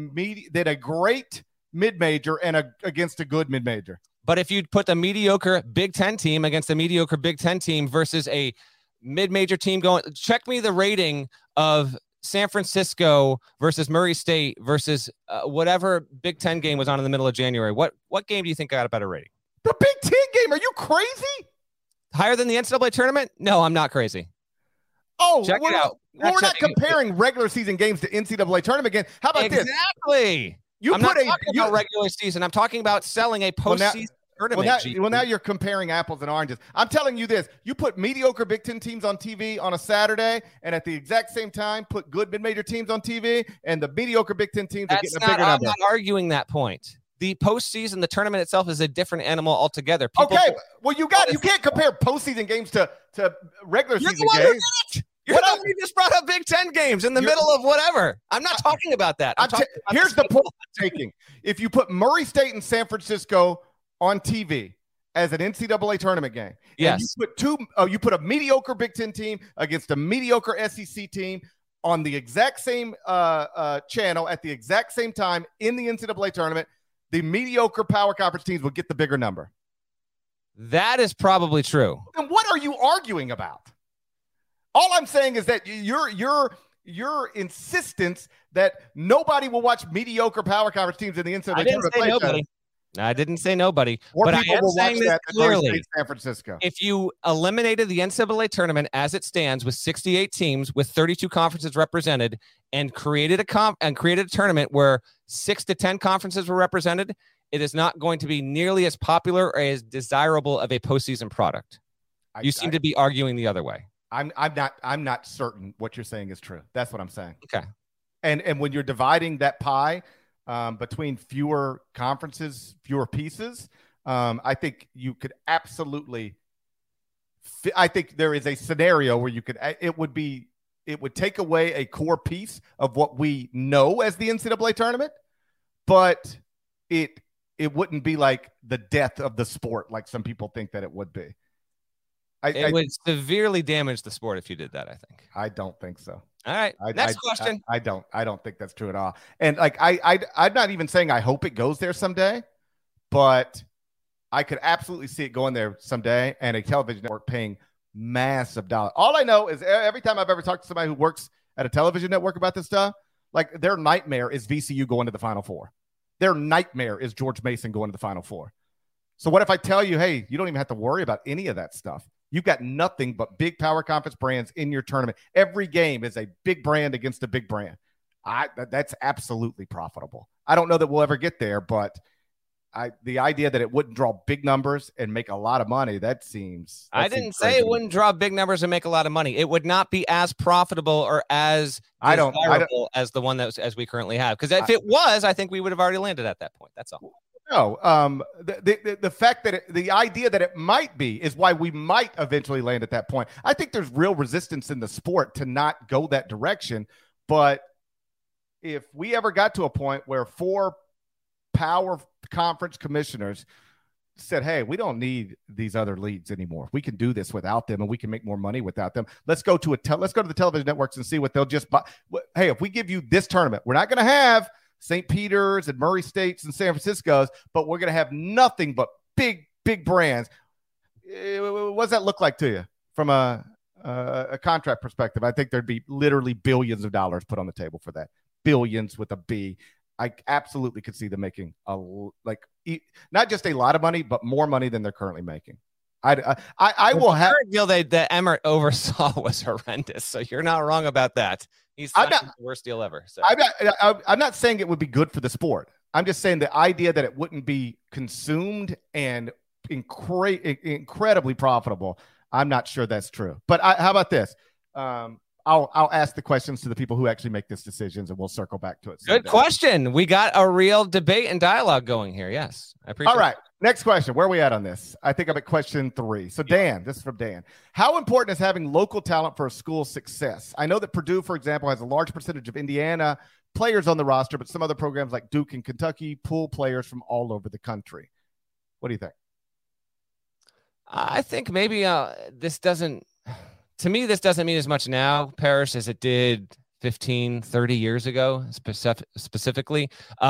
Speaker 1: a great mid-major and against a good mid-major.
Speaker 2: But if you put the mediocre Big Ten team against a mediocre Big Ten team versus a mid-major team check me the rating of San Francisco versus Murray State versus whatever Big Ten game was on in the middle of January. What game do you think got a better rating?
Speaker 1: The Big Ten game. Are you crazy?
Speaker 2: Higher than the NCAA tournament? No, I'm not crazy.
Speaker 1: Oh,
Speaker 2: check it out.
Speaker 1: We're not comparing regular season games to NCAA tournament games. How about this?
Speaker 2: Exactly. I'm not talking about regular season. I'm talking about selling a postseason tournament.
Speaker 1: Well, now you're comparing apples and oranges. I'm telling you this. You put mediocre Big Ten teams on TV on a Saturday, and at the exact same time, put good mid-major teams on TV, and the mediocre Big Ten teams are getting a bigger number.
Speaker 2: I'm not arguing that point. The postseason, the tournament itself is a different animal altogether.
Speaker 1: Okay, well, you can't compare postseason games to regular season games.
Speaker 2: You're the one who just brought up Big Ten games in the middle of whatever. I'm not talking about that.
Speaker 1: Here's the point I'm taking. If you put Murray State and San Francisco on TV as an NCAA tournament game,
Speaker 2: yes,
Speaker 1: and you put a mediocre Big Ten team against a mediocre SEC team on the exact same channel at the exact same time in the NCAA tournament, the mediocre power conference teams will get the bigger number.
Speaker 2: That is probably true.
Speaker 1: And what are you arguing about? All I'm saying is that your insistence that nobody will watch mediocre power conference teams in the NCAA tournament.
Speaker 2: I didn't say nobody.
Speaker 1: But I am saying this clearly. San Francisco.
Speaker 2: If you eliminated the NCAA tournament as it stands with 68 teams with 32 conferences represented and created a tournament where 6 to 10 conferences were represented, it is not going to be nearly as popular or as desirable of a postseason product. You seem to be arguing the other way.
Speaker 1: I'm not certain what you're saying is true. That's what I'm saying.
Speaker 2: Okay.
Speaker 1: And when you're dividing that pie between fewer conferences, fewer pieces, I think you could absolutely. I think there is a scenario where you could. It would take away a core piece of what we know as the NCAA tournament, but it wouldn't be like the death of the sport, like some people think that it would be.
Speaker 2: It would severely damage the sport if you did that, I think.
Speaker 1: I don't think so.
Speaker 2: All right. Next question.
Speaker 1: I don't think that's true at all. And like, I'm not even saying I hope it goes there someday, but I could absolutely see it going there someday, and a television network paying massive dollars. All I know is every time I've ever talked to somebody who works at a television network about this stuff, like their nightmare is VCU going to the Final Four. Their nightmare is George Mason going to the Final Four. So what if I tell you, hey, you don't even have to worry about any of that stuff. You've got nothing but big power conference brands in your tournament. Every game is a big brand against a big brand. That's absolutely profitable. I don't know that we'll ever get there, but the idea that it wouldn't draw big numbers and make a lot of money, that seems
Speaker 2: I didn't say it wouldn't draw big numbers and make a lot of money. It would not be as profitable or as desirable as the one as we currently have. Because if it was, I think we would have already landed at that point. That's all.
Speaker 1: No, the fact that the idea that it might be is why we might eventually land at that point. I think there's real resistance in the sport to not go that direction. But if we ever got to a point where 4 power conference commissioners said, hey, we don't need these other leagues anymore. We can do this without them, and we can make more money without them. Let's go to the television networks and see what they'll just buy. Hey, if we give you this tournament, we're not going to have St. Peter's and Murray States and San Francisco's, but we're going to have nothing but big brands. What does that look like to you from a contract perspective? I think there'd be literally billions of dollars put on the table for that. Billions with a B. I absolutely could see them making not just a lot of money, but more money than they're currently making. The
Speaker 2: deal that Emmert oversaw was horrendous. So you're not wrong about that. He's the worst deal ever. So.
Speaker 1: I'm not saying it would be good for the sport. I'm just saying the idea that it wouldn't be consumed and incredibly profitable. I'm not sure that's true. But how about this? I'll ask the questions to the people who actually make these decisions, and we'll circle back to it.
Speaker 2: Good question. We got a real debate and dialogue going here. Yes, I appreciate it.
Speaker 1: All right. Next question. Where are we at on this? I think I'm at question 3. So Dan, this is from Dan. How important is having local talent for a school's success? I know that Purdue, for example, has a large percentage of Indiana players on the roster, but some other programs like Duke and Kentucky pull players from all over the country. What do you think?
Speaker 2: I think maybe this doesn't mean as much now, Parrish, as it did 15, 30 years ago, specifically.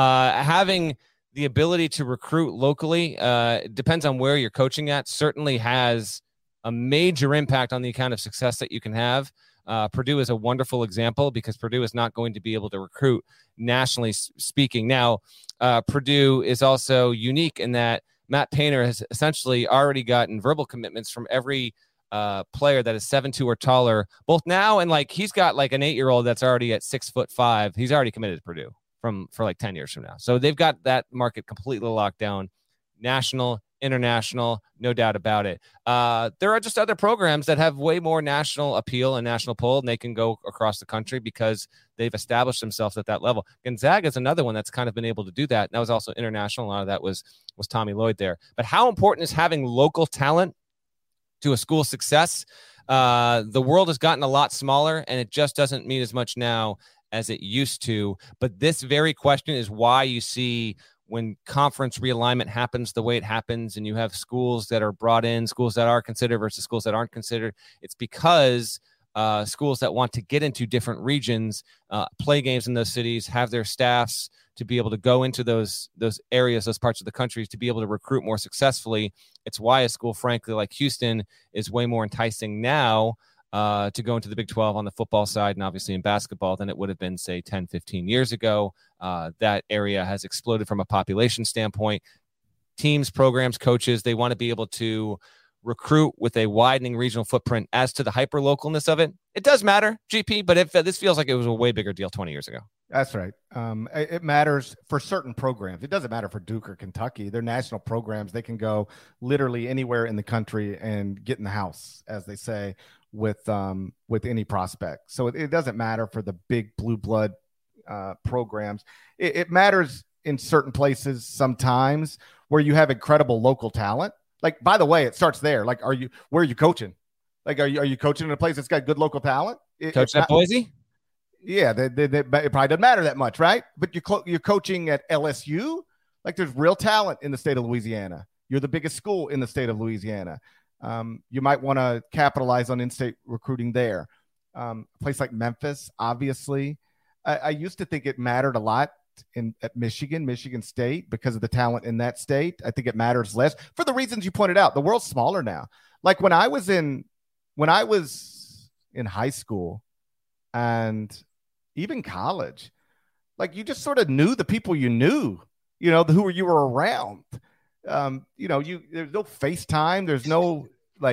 Speaker 2: Having the ability to recruit locally, depends on where you're coaching at, certainly has a major impact on the kind of success that you can have. Purdue is a wonderful example because Purdue is not going to be able to recruit nationally speaking. Now, Purdue is also unique in that Matt Painter has essentially already gotten verbal commitments from every player that is 7'2" or taller, both now and he's got an 8-year-old that's already at 6'5". He's already committed to Purdue for 10 years from now. So they've got that market completely locked down. National, international, no doubt about it. There are just other programs that have way more national appeal and national pull, and they can go across the country because they've established themselves at that level. Gonzaga is another one that's kind of been able to do that. That was also international. A lot of that was Tommy Lloyd there. But how important is having local talent to a school's success? The world has gotten a lot smaller, and it just doesn't mean as much now as it used to. But this very question is why you see when conference realignment happens the way it happens, and you have schools that are brought in, schools that are considered versus schools that aren't considered. It's because schools that want to get into different regions, play games in those cities, have their staffs to be able to go into those areas, those parts of the country, to be able to recruit more successfully. It's why a school, frankly, like Houston is way more enticing now to go into the Big 12 on the football side and obviously in basketball than it would have been, say, 10, 15 years ago. That area has exploded from a population standpoint. Teams, programs, coaches, they want to be able to recruit with a widening regional footprint. As to the hyper-localness of it, it does matter, GP, but this feels like it was a way bigger deal 20 years ago.
Speaker 1: That's right. It matters for certain programs. It doesn't matter for Duke or Kentucky. They're national programs. They can go literally anywhere in the country and get in the house, as they say, with any prospect. So it doesn't matter for the big blue blood programs. It matters in certain places sometimes where you have incredible local talent. Like, by the way, it starts there. Like, where are you coaching? Like, are you coaching in a place that's got good local talent?
Speaker 2: Coaching at Boise?
Speaker 1: Yeah, it probably doesn't matter that much, right? But you're coaching at LSU. Like, there's real talent in the state of Louisiana. You're the biggest school in the state of Louisiana. You might want to capitalize on in-state recruiting there. A place like Memphis, obviously. I used to think it mattered a lot at Michigan State because of the talent in that state. I think it matters less for the reasons you pointed out. The world's smaller now. Like when I was in high school and even college, like you just sort of knew the people you knew, who you were around. There's no FaceTime. There's no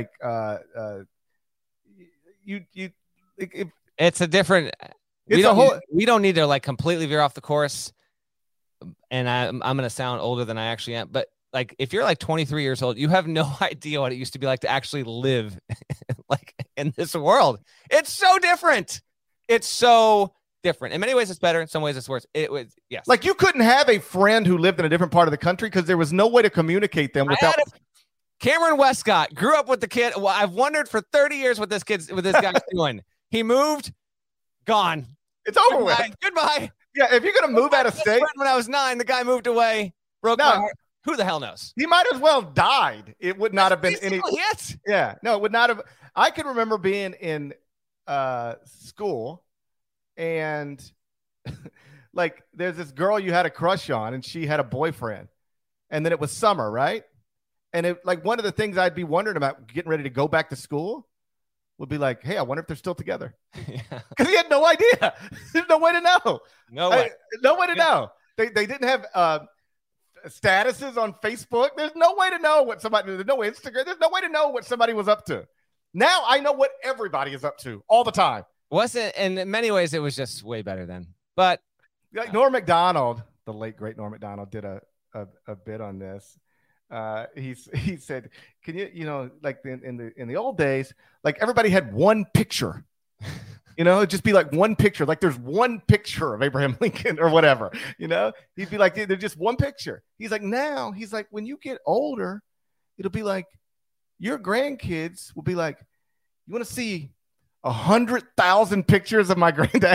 Speaker 2: it's a different. We don't need to like completely veer off the course. And I'm going to sound older than I actually am, but like if you're like 23 years old, you have no idea what it used to be like to actually live like in this world. It's so different. It's so different. In many ways, it's better. In some ways, it's worse. It was, yes.
Speaker 1: Like you couldn't have a friend who lived in a different part of the country because there was no way to communicate them without.
Speaker 2: Cameron Westcott grew up with the kid. Well, I've wondered for 30 years what this guy's doing. He moved, gone.
Speaker 1: It's over with.
Speaker 2: Goodbye.
Speaker 1: Yeah, if you're going to move out of state.
Speaker 2: When I was 9, the guy moved away, broke my heart. Who the hell knows?
Speaker 1: He might as well died. It would not have been any.
Speaker 2: It.
Speaker 1: Yeah, no, it would not have. I can remember being in school and like there's this girl you had a crush on and she had a boyfriend. And then it was summer, right? And it like one of the things I'd be wondering about getting ready to go back to school would be like, hey, I wonder if they're still together. Because he had no idea. There's no way to know. No way to know. They didn't have statuses on Facebook. There's no way to know what somebody. There's no Instagram. There's no way to know what somebody was up to. Now I know what everybody is up to all the time.
Speaker 2: Wasn't in many ways it was just way better then. But
Speaker 1: like Norm Macdonald, the late great Norm Macdonald, did a bit on this. He said, can you like in the old days, like everybody had one picture, it'd just be like one picture. Like there's one picture of Abraham Lincoln or whatever, he'd be like, there's just one picture. He's like, now he's like, when you get older, it'll be like your grandkids will be like, you want to see 100,000 pictures of my granddad?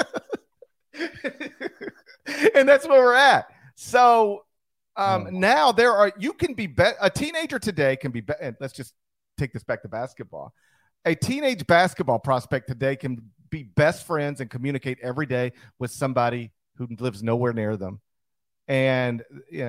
Speaker 1: And that's where we're at. So, now you can be a teenager today can be, and let's just take this back to basketball. A teenage basketball prospect today can be best friends and communicate every day with somebody who lives nowhere near them. And,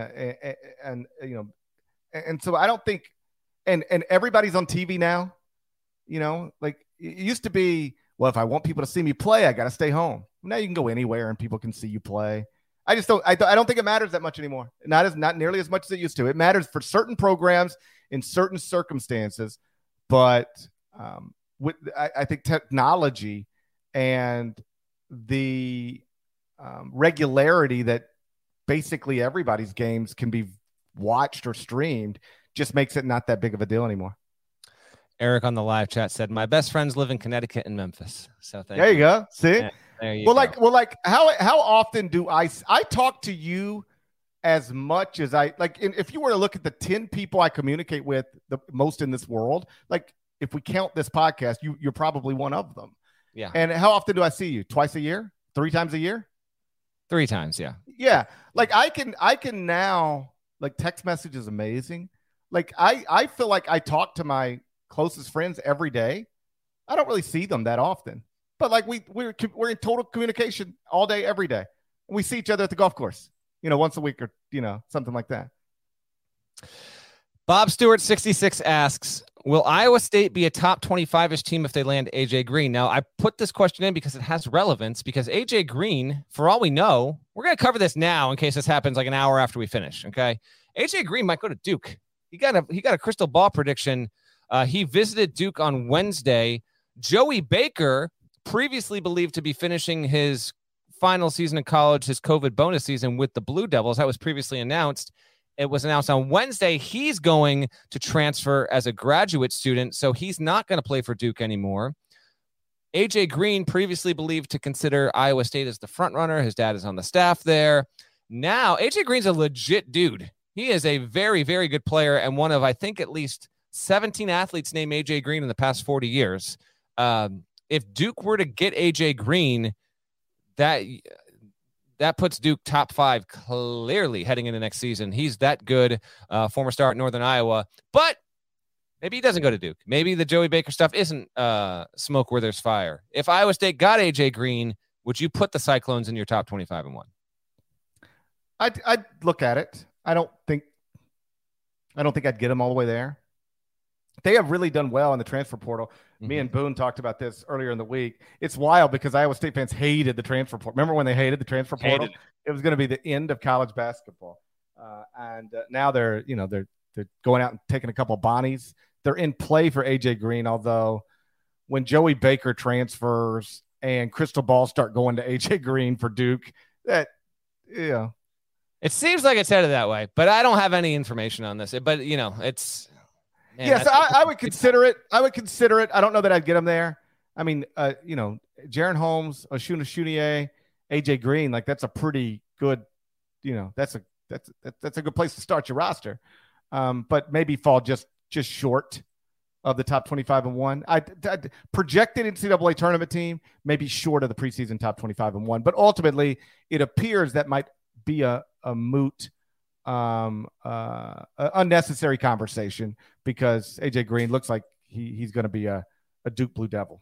Speaker 1: and so I don't think, and everybody's on TV now, like it used to be, well, if I want people to see me play, I got to stay home. Now you can go anywhere and people can see you play. I don't think it matters that much anymore. Not nearly as much as it used to. It matters for certain programs in certain circumstances, but I think technology and the regularity that basically everybody's games can be watched or streamed just makes it not that big of a deal anymore.
Speaker 2: Eric on the live chat said, my best friends live in Connecticut and Memphis. So
Speaker 1: there you go. See?
Speaker 2: Yeah. Well,
Speaker 1: how often do I talk to you as much as if you were to look at the 10 people I communicate with the most in this world, like if we count this podcast, you're probably one of them.
Speaker 2: Yeah.
Speaker 1: And how often do I see you? Twice a year? 3 times a year?
Speaker 2: 3 times. Yeah.
Speaker 1: Yeah. Like I can now, like text message is amazing. Like I feel like I talk to my closest friends every day. I don't really see them that often. But like we're in total communication all day, every day. We see each other at the golf course, once a week or, something like that.
Speaker 2: Bob Stewart 66 asks, will Iowa State be a top 25-ish team if they land AJ Green? Now, I put this question in because it has relevance because AJ Green, for all we know, we're going to cover this now in case this happens like an hour after we finish. Okay. AJ Green might go to Duke. He got a crystal ball prediction. He visited Duke on Wednesday. Joey Baker, previously believed to be finishing his final season of college, his COVID bonus season with the Blue Devils. That was previously announced. It was announced on Wednesday. He's going to transfer as a graduate student, so he's not going to play for Duke anymore. AJ Green, previously believed to consider Iowa State as the front runner. His dad is on the staff there. Now, AJ Green's a legit dude. He is a very, very good player and one of, I think, at least 17 athletes named AJ Green in the past 40 years. If Duke were to get AJ Green, that puts Duke top 5 clearly heading into next season. He's that good, former star at Northern Iowa. But Maybe he doesn't go to Duke. Maybe the Joey Baker stuff isn't smoke where there's fire. If Iowa State got AJ Green, would you put the Cyclones in your top 25-1?
Speaker 1: I'd look at it. I don't think I'd get them all the way there. They have really done well in the transfer portal. Mm-hmm. Me and Boone talked about this earlier in the week. It's wild because Iowa State fans hated the transfer portal. Remember when they hated the transfer portal? It was going to be the end of college basketball. And now they're going out and taking a couple of Bonnies. They're in play for AJ Green, although when Joey Baker transfers and crystal balls start going to AJ Green for Duke, it
Speaker 2: seems like it's headed that way, but I don't have any information on this. But it's
Speaker 1: yes, I would consider it. I don't know that I'd get him there. I mean, Jaron Holmes, Oshuna Shunier, AJ Green, like that's a pretty good, that's a good place to start your roster. But maybe fall just short of the top 25-1. I'd projected NCAA tournament team, maybe short of the preseason top 25-1. But ultimately, it appears that might be a moot, unnecessary conversation because AJ Green looks like he's going to be a Duke Blue Devil.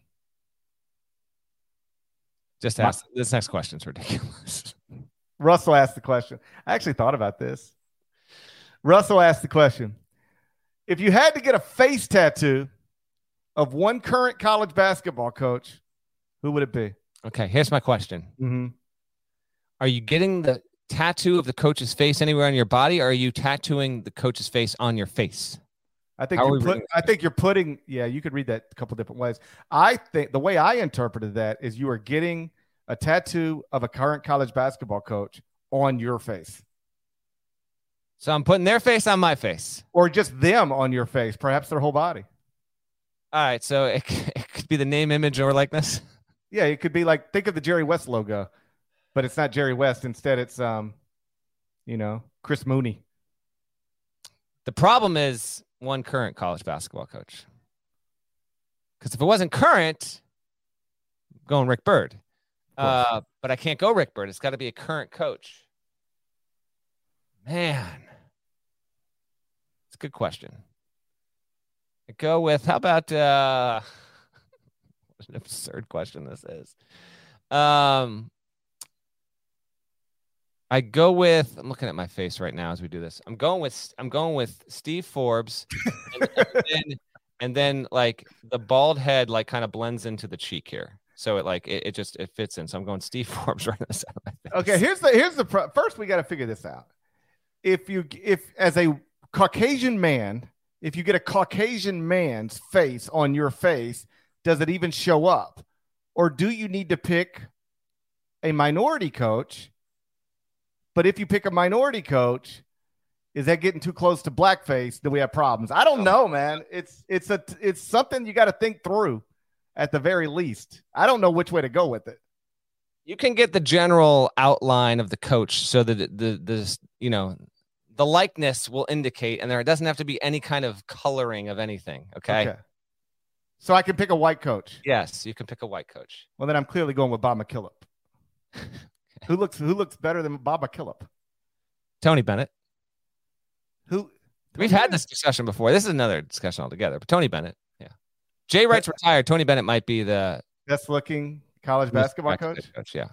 Speaker 2: Just ask. This next question's ridiculous.
Speaker 1: Russell asked the question. I actually thought about this. Russell asked the question. If you had to get a face tattoo of one current college basketball coach, who would it be?
Speaker 2: Okay, here's my question.
Speaker 1: Mm-hmm.
Speaker 2: Are you getting the tattoo of the coach's face anywhere on your body, or are you tattooing the coach's face on your face?
Speaker 1: I think you're putting, you could read that a couple different ways. I think the way I interpreted that is you are getting a tattoo of a current college basketball coach on your face.
Speaker 2: So I'm putting their face on my face.
Speaker 1: Or just them on your face, perhaps their whole body.
Speaker 2: All right, so it could be the name, image, or likeness.
Speaker 1: Yeah, it could be like, think of the Jerry West logo, but it's not Jerry West. Instead, it's, Chris Mooney.
Speaker 2: The problem is one current college basketball coach. Because if it wasn't current, I'm going Rick Byrd. But I can't go Rick Byrd. It's got to be a current coach. Man. It's a good question. I go with, how about, what an absurd question this is. I go with, I'm looking at my face right now as we do this. I'm going with Steve Forbes and then like the bald head like kind of blends into the cheek here. So it fits in. So I'm going Steve Forbes right on the side of my face.
Speaker 1: Okay, here's the first we got to figure this out. If as a Caucasian man, if you get a Caucasian man's face on your face, does it even show up? Or do you need to pick a minority coach? But if you pick a minority coach, is that getting too close to blackface? Do we have problems? I don't know, man. It's something you got to think through at the very least. I don't know which way to go with it.
Speaker 2: You can get the general outline of the coach so that the likeness will indicate, and there doesn't have to be any kind of coloring of anything. Okay.
Speaker 1: So I can pick a white coach.
Speaker 2: Yes, you can pick a white coach.
Speaker 1: Well, then I'm clearly going with Bob McKillop. Who looks better than Bob McKillop?
Speaker 2: Tony Bennett. We've had
Speaker 1: Bennett?
Speaker 2: this discussion before. This is another discussion altogether. But Tony Bennett, yeah. Jay Wright's retired. Tony Bennett might be the
Speaker 1: best looking college basketball coach.
Speaker 2: Yeah.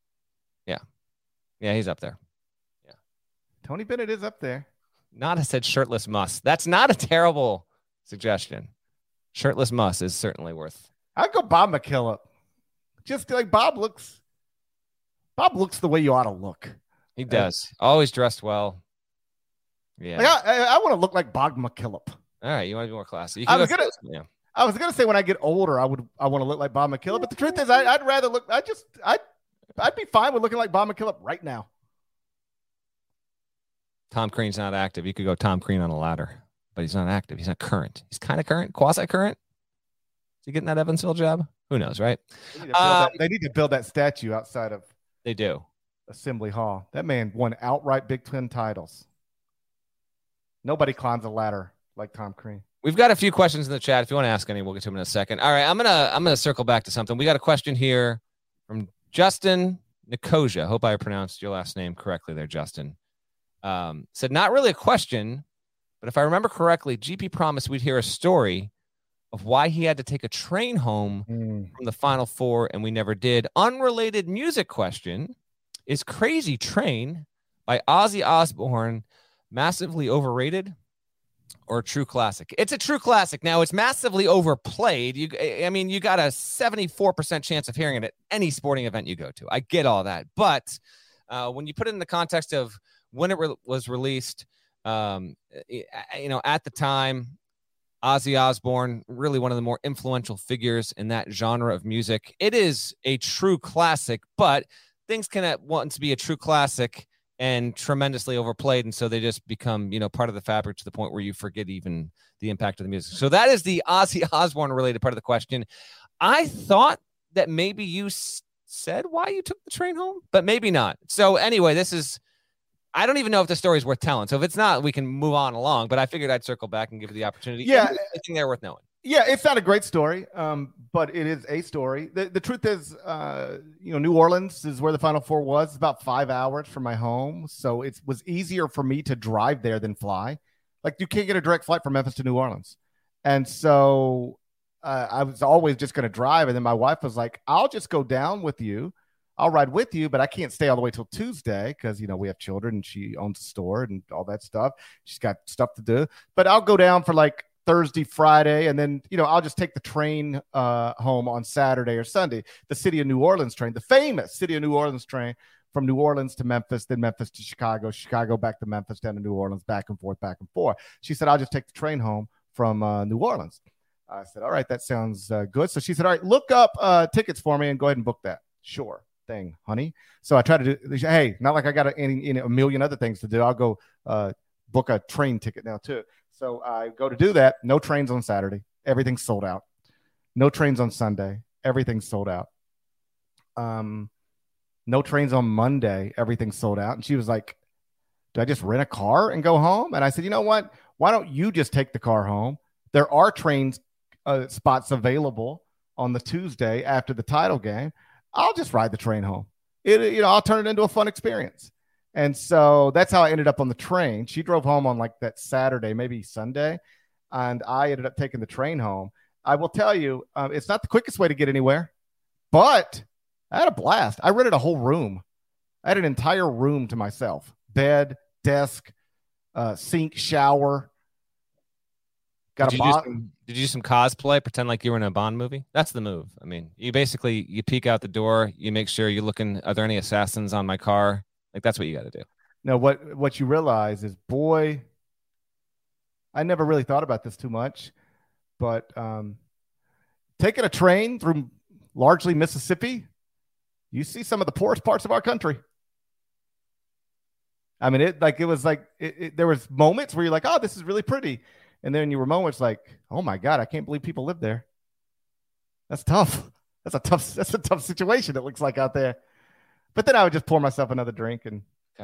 Speaker 2: He's up there. Yeah,
Speaker 1: Tony Bennett is up there.
Speaker 2: Nada said shirtless Muss. That's not a terrible suggestion. Shirtless Muss is certainly worth.
Speaker 1: I'd go Bob McKillop. Just like Bob looks the way you ought to look.
Speaker 2: He does. Always dressed well. Yeah.
Speaker 1: Like I want to look like Bob McKillop.
Speaker 2: All right. You want to be more classy.
Speaker 1: I was gonna say when I get older, I want to look like Bob McKillop. But the truth is, I'd rather look. I'd be fine with looking like Bob McKillop right now.
Speaker 2: Tom Crean's not active. You could go Tom Crean on a ladder, but he's not active. He's not current. He's kind of current, quasi-current. Is he getting that Evansville job? Who knows, right?
Speaker 1: They need to build that statue outside of.
Speaker 2: They do.
Speaker 1: Assembly Hall. That man won outright Big Ten titles. Nobody climbs a ladder like Tom Crean.
Speaker 2: We've got a few questions in the chat. If you want to ask any, we'll get to them in a second. All right, I'm gonna circle back to something. We got a question here from Justin Nicosia. Hope I pronounced your last name correctly there, Justin. Said not really a question, but But if I remember correctly, GP promised we'd hear a story of why he had to take a train home from the Final Four, and we never did. Unrelated music question: is Crazy Train by Ozzy Osbourne massively overrated or a true classic? It's a true classic. Now, it's massively overplayed. You got a 74% chance of hearing it at any sporting event you go to. I get all that. But when you put it in the context of when it was released, at the time, Ozzy Osbourne, really one of the more influential figures in that genre of music. It is a true classic, but things can at once be a true classic and tremendously overplayed, and so they just become, part of the fabric to the point where you forget even the impact of the music. So that is the Ozzy Osbourne related part of the question. I thought that maybe you said why you took the train home, but maybe not. So anyway, I don't even know if the story is worth telling. So if it's not, we can move on along, but I figured I'd circle back and give you the opportunity.
Speaker 1: Yeah.
Speaker 2: Anything there worth knowing.
Speaker 1: Yeah, it's not a great story, but it is a story. The truth is, New Orleans is where the Final Four was. It's about 5 hours from my home, so it was easier for me to drive there than fly. Like, you can't get a direct flight from Memphis to New Orleans. And so I was always just going to drive, and then my wife was like, I'll just go down with you. I'll ride with you, but I can't stay all the way till Tuesday because, we have children and she owns a store and all that stuff. She's got stuff to do. But I'll go down for like Thursday, Friday, and then, I'll just take the train home on Saturday or Sunday. The City of New Orleans train, the famous City of New Orleans train from New Orleans to Memphis, then Memphis to Chicago, Chicago back to Memphis, down to New Orleans, back and forth, back and forth. She said, I'll just take the train home from New Orleans. I said, all right, that sounds good. So she said, all right, look up tickets for me and go ahead and book that. Sure thing, honey. So I tried to do, hey, not like I got a million other things to do. I'll go book a train ticket now too. So I go to do that. No trains on Saturday. Everything's sold out. No trains on Sunday. Everything's sold out. No trains on Monday. Everything's sold out. And she was like, do I just rent a car and go home? And I said, you know what? Why don't you just take the car home? There are trains spots available on the Tuesday after the title game. I'll just ride the train home. I'll turn it into a fun experience. And so that's how I ended up on the train. She drove home on like that Saturday, maybe Sunday, and I ended up taking the train home. I will tell you, it's not the quickest way to get anywhere, but I had a blast. I rented a whole room. I had an entire room to myself: bed, desk, sink, shower.
Speaker 2: Did you do some cosplay? Pretend like you were in a Bond movie? That's the move. I mean, you peek out the door. You make sure you're looking. Are there any assassins on my car? Like, that's what you got to do. No,
Speaker 1: what you realize is, boy, I never really thought about this too much, but taking a train through largely Mississippi, you see some of the poorest parts of our country. I mean, there was moments where you're like, oh, this is really pretty. And then you were moments like, oh my God, I can't believe people live there. That's tough. That's a tough situation, it looks like, out there. But then I would just pour myself another drink and,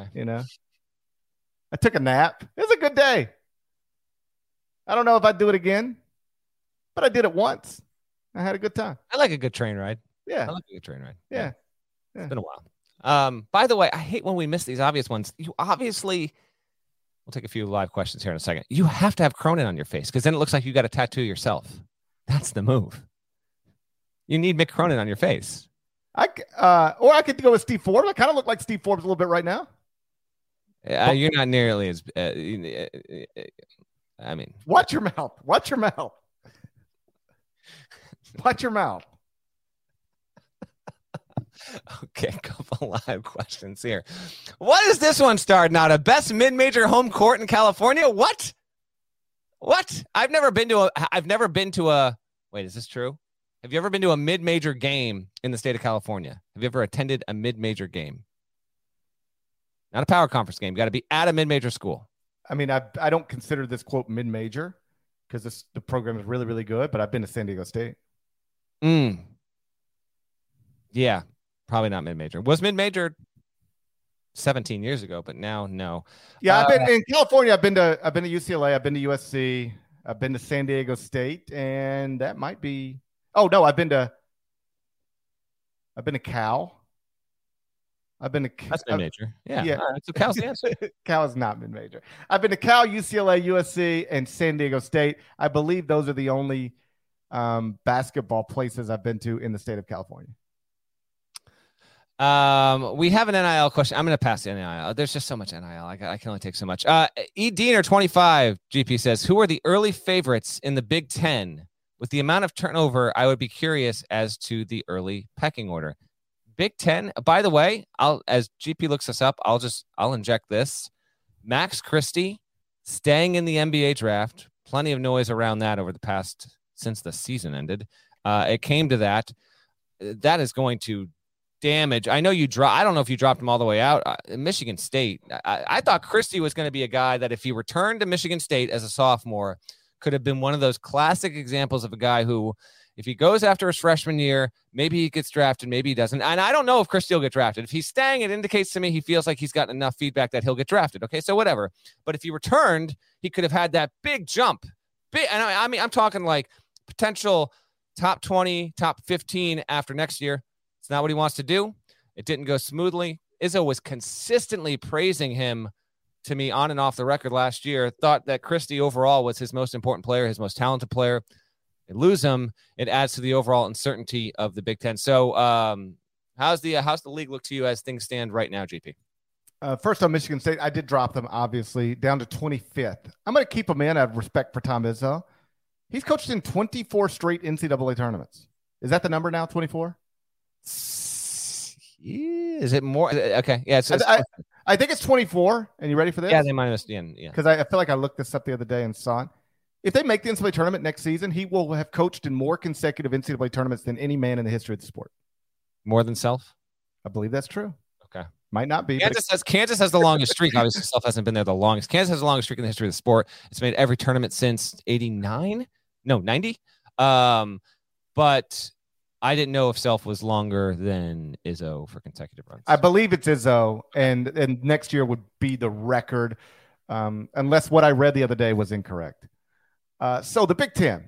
Speaker 1: I took a nap. It was a good day. I don't know if I'd do it again, but I did it once. I had a good time.
Speaker 2: I like a good train ride.
Speaker 1: Yeah.
Speaker 2: I like a good train ride.
Speaker 1: Yeah.
Speaker 2: It's been a while. By the way, I hate when we miss these obvious ones. You obviously, we'll take a few live questions here in a second. You have to have Cronin on your face because then it looks like you got a tattoo yourself. That's the move. You need Mick Cronin on your face.
Speaker 1: Or I could go with Steve Forbes. I kind of look like Steve Forbes a little bit right now.
Speaker 2: You're not nearly as. I mean,
Speaker 1: watch your mouth. Watch your mouth. Watch your mouth.
Speaker 2: Okay, a couple live questions here. What is this one starting out? A best mid-major home court in California? What? I've never been to a. Wait, is this true? Have you ever been to a mid-major game in the state of California? Have you ever attended a mid-major game? Not a power conference game. You got to be at a mid-major school.
Speaker 1: I mean, I don't consider this, quote, mid-major because the program is really, really good, but I've been to San Diego State.
Speaker 2: Yeah, probably not mid-major. Was mid-major 17 years ago, but now, no.
Speaker 1: Yeah, I've been in California. I've been to UCLA. I've been to USC. I've been to San Diego State, and that might be. Oh no, I've been to Cal. I've been to
Speaker 2: That's mid-major. Yeah.
Speaker 1: Yeah.
Speaker 2: All right, so Cal's the answer.
Speaker 1: Cal has not been major. I've been to Cal, UCLA, USC, and San Diego State. I believe those are the only basketball places I've been to in the state of California.
Speaker 2: We have an NIL question. I'm going to pass the NIL. There's just so much NIL. I can only take so much. E. Diener 25 GP says, who are the early favorites in the Big Ten? With the amount of turnover, I would be curious as to the early pecking order. Big Ten, by the way, as GP looks us up, I'll inject this. Max Christie staying in the NBA draft. Plenty of noise around that over the past, since the season ended. It came to that. That is going to damage. I know I don't know if you dropped him all the way out. Michigan State. I thought Christie was going to be a guy that if he returned to Michigan State as a sophomore, could have been one of those classic examples of a guy who, if he goes after his freshman year, maybe he gets drafted, maybe he doesn't. And I don't know if Christie will get drafted. If he's staying, it indicates to me he feels like he's gotten enough feedback that he'll get drafted. Okay, so whatever. But if he returned, he could have had that big jump. And I mean, I'm talking like potential top 20, top 15 after next year. It's not what he wants to do. It didn't go smoothly. Izzo was consistently praising him to me on and off the record last year. Thought that Christie overall was his most important player, his most talented player. They lose him, it adds to the overall uncertainty of the Big Ten. So how's the league look to you as things stand right now, GP?
Speaker 1: First on Michigan State, I did drop them, obviously, down to 25th. I'm going to keep him in out of respect for Tom Izzo. He's coached in 24 straight NCAA tournaments. Is that the number now, 24?
Speaker 2: Is it more? Okay. Yeah.
Speaker 1: I think it's 24. And you ready for this?
Speaker 2: Yeah, they minus the end. Yeah.
Speaker 1: Because I feel like I looked this up the other day and saw it. If they make the NCAA tournament next season, he will have coached in more consecutive NCAA tournaments than any man in the history of the sport.
Speaker 2: More than Self?
Speaker 1: I believe that's true.
Speaker 2: Okay.
Speaker 1: Might not be.
Speaker 2: Kansas has the longest streak. Obviously, Self hasn't been there the longest. Kansas has the longest streak in the history of the sport. It's made every tournament since 89? No, 90. But I didn't know if Self was longer than Izzo for consecutive runs.
Speaker 1: I believe it's Izzo, and next year would be the record, unless what I read the other day was incorrect. So the Big Ten.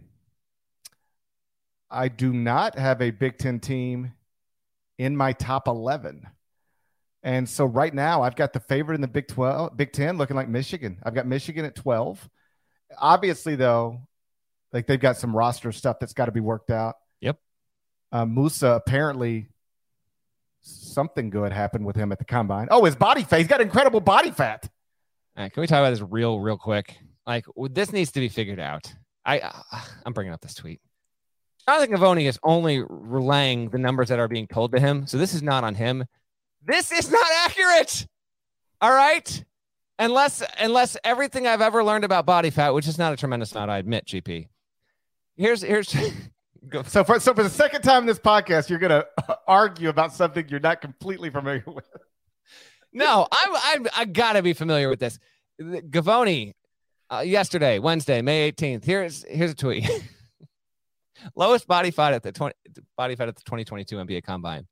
Speaker 1: I do not have a Big Ten team in my top 11. And so right now I've got the favorite in the Big Ten looking like Michigan. I've got Michigan at 12. Obviously, though, like they've got some roster stuff that's got to be worked out.
Speaker 2: Yep.
Speaker 1: Musa, apparently something good happened with him at the combine. Oh, his body fat. He's got incredible body fat.
Speaker 2: All right, can we talk about this real quick? Like, this needs to be figured out. I'm bringing up this tweet. Jonathan Givony is only relaying the numbers that are being told to him. So this is not on him. This is not accurate. All right. Unless everything I've ever learned about body fat, which is not a tremendous amount, I admit, GP. Here's
Speaker 1: so for the second time in this podcast, you're gonna argue about something you're not completely familiar with.
Speaker 2: No, I gotta be familiar with this. Givony, yesterday, Wednesday, May 18th. Here's a tweet. Lowest body fat at the 2022 NBA Combine.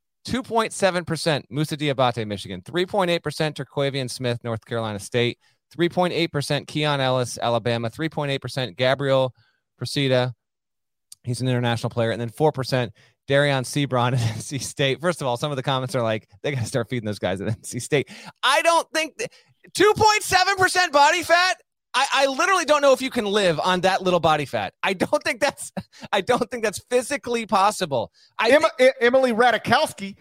Speaker 2: 2.7% Musa Diabate, Michigan. 3.8% Terquavian Smith, North Carolina State. 3.8% Keon Ellis, Alabama. 3.8% Gabriel Procida. He's an international player. And then 4% Darion Sebron at NC State. First of all, some of the comments are like, they got to start feeding those guys at NC State. I don't think 2.7% body fat. I literally don't know if you can live on that little body fat. I don't think that's physically possible.
Speaker 1: Emily Ratajkowski,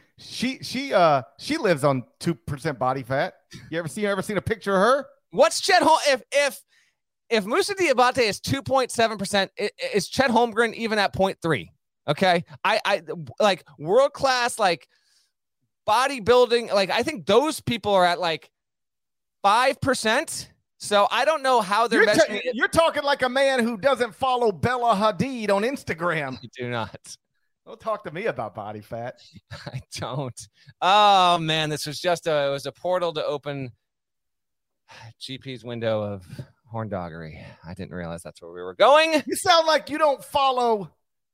Speaker 1: she lives on 2% body fat. You ever seen a picture of her?
Speaker 2: What's Chet Holmgren? If Musa Diabate is 2.7%, is Chet Holmgren even at 0.3? Okay, I like world class like bodybuilding. Like I think those people are at like 5%. So I don't know how they're measuring it.
Speaker 1: You're talking like a man who doesn't follow Bella Hadid on Instagram.
Speaker 2: You do not.
Speaker 1: Don't talk to me about body fat.
Speaker 2: I don't. Oh man, this was it was a portal to open GP's window of horndoggery. I didn't realize that's where we were going.
Speaker 1: You sound like you don't follow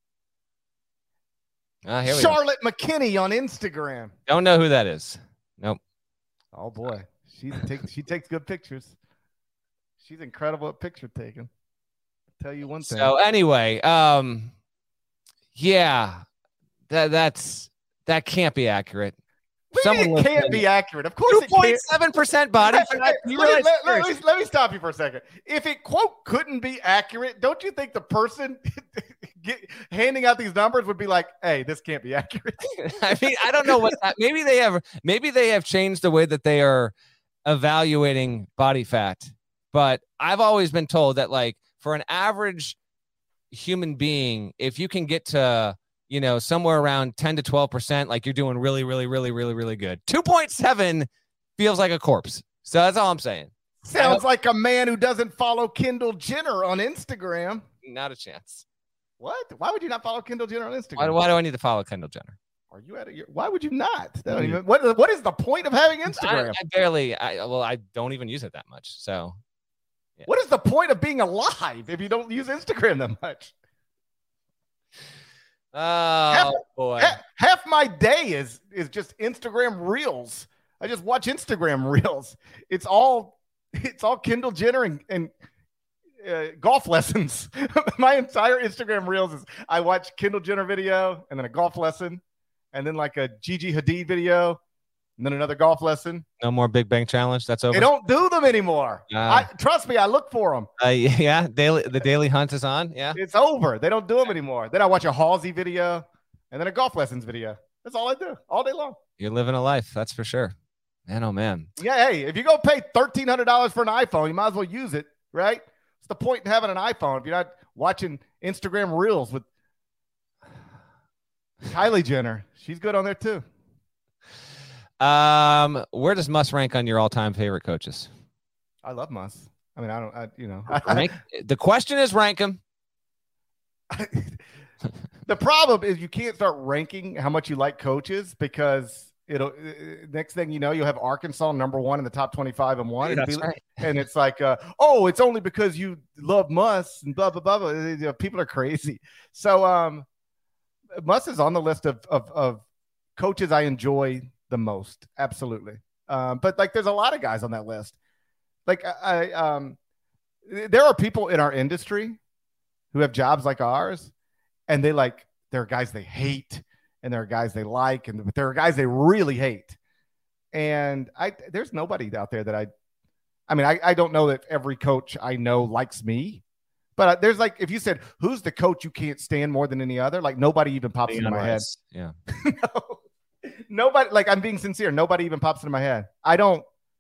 Speaker 1: Charlotte McKinney on Instagram.
Speaker 2: Don't know who that is. Nope.
Speaker 1: Oh boy, she takes good pictures. She's incredible at picture taking. I'll tell you one thing.
Speaker 2: So anyway, yeah, that can't be accurate.
Speaker 1: It can't be accurate. Of course it can't.
Speaker 2: 2.7% body fat.
Speaker 1: Let me stop you for a second. If it, quote, couldn't be accurate, don't you think the person handing out these numbers would be like, hey, this can't be accurate?
Speaker 2: I mean, I don't know what that, maybe they have changed the way that they are evaluating body fat. But I've always been told that, like, for an average human being, if you can get to, you know, somewhere around 10 to 12%, like, you're doing really, really, really, really, really good. 2.7 feels like a corpse. So that's all I'm saying.
Speaker 1: Sounds like a man who doesn't follow Kendall Jenner on Instagram.
Speaker 2: Not a chance.
Speaker 1: What? Why would you not follow Kendall Jenner on Instagram?
Speaker 2: Why do I need to follow Kendall Jenner?
Speaker 1: Are you why would you not? What is the point of having Instagram?
Speaker 2: I don't even use it that much. So
Speaker 1: yeah. What is the point of being alive if you don't use Instagram that much?
Speaker 2: Boy.
Speaker 1: Half my day is just Instagram Reels. I just watch Instagram Reels. It's all Kendall Jenner and golf lessons. My entire Instagram Reels is I watch Kendall Jenner video and then a golf lesson and then like a Gigi Hadid video and then another golf lesson.
Speaker 2: No more Big Bang Challenge. That's over.
Speaker 1: They don't do them anymore. Trust me, I look for them.
Speaker 2: Yeah, the daily hunt is on. Yeah,
Speaker 1: it's over. They don't do them anymore. Then I watch a Halsey video and then a golf lessons video. That's all I do all day long.
Speaker 2: You're living a life, that's for sure. Man, oh man.
Speaker 1: Yeah, hey, if you go pay $1,300 for an iPhone, you might as well use it, right? What's the point in having an iPhone if you're not watching Instagram Reels with Kylie Jenner? She's good on there too.
Speaker 2: Where does Muss rank on your all-time favorite coaches?
Speaker 1: I love Muss. I mean,
Speaker 2: the question is rank him.
Speaker 1: The problem is you can't start ranking how much you like coaches because next thing you know, you'll have Arkansas number 1 in the top 25 and 1.
Speaker 2: That's right.
Speaker 1: And it's like, it's only because you love Muss and blah, blah, blah, blah. You know, people are crazy. So Muss is on the list of coaches I enjoy the most. Absolutely. But like, there's a lot of guys on that list. Like there are people in our industry who have jobs like ours and there are guys they hate and there are guys they like, but there are guys they really hate. And there's nobody out there that I don't know that every coach I know likes me, but there's like, if you said, who's the coach you can't stand more than any other? Like nobody even pops into my head.
Speaker 2: Yeah.
Speaker 1: No, nobody, like I'm being sincere. Nobody even pops into my head. I don't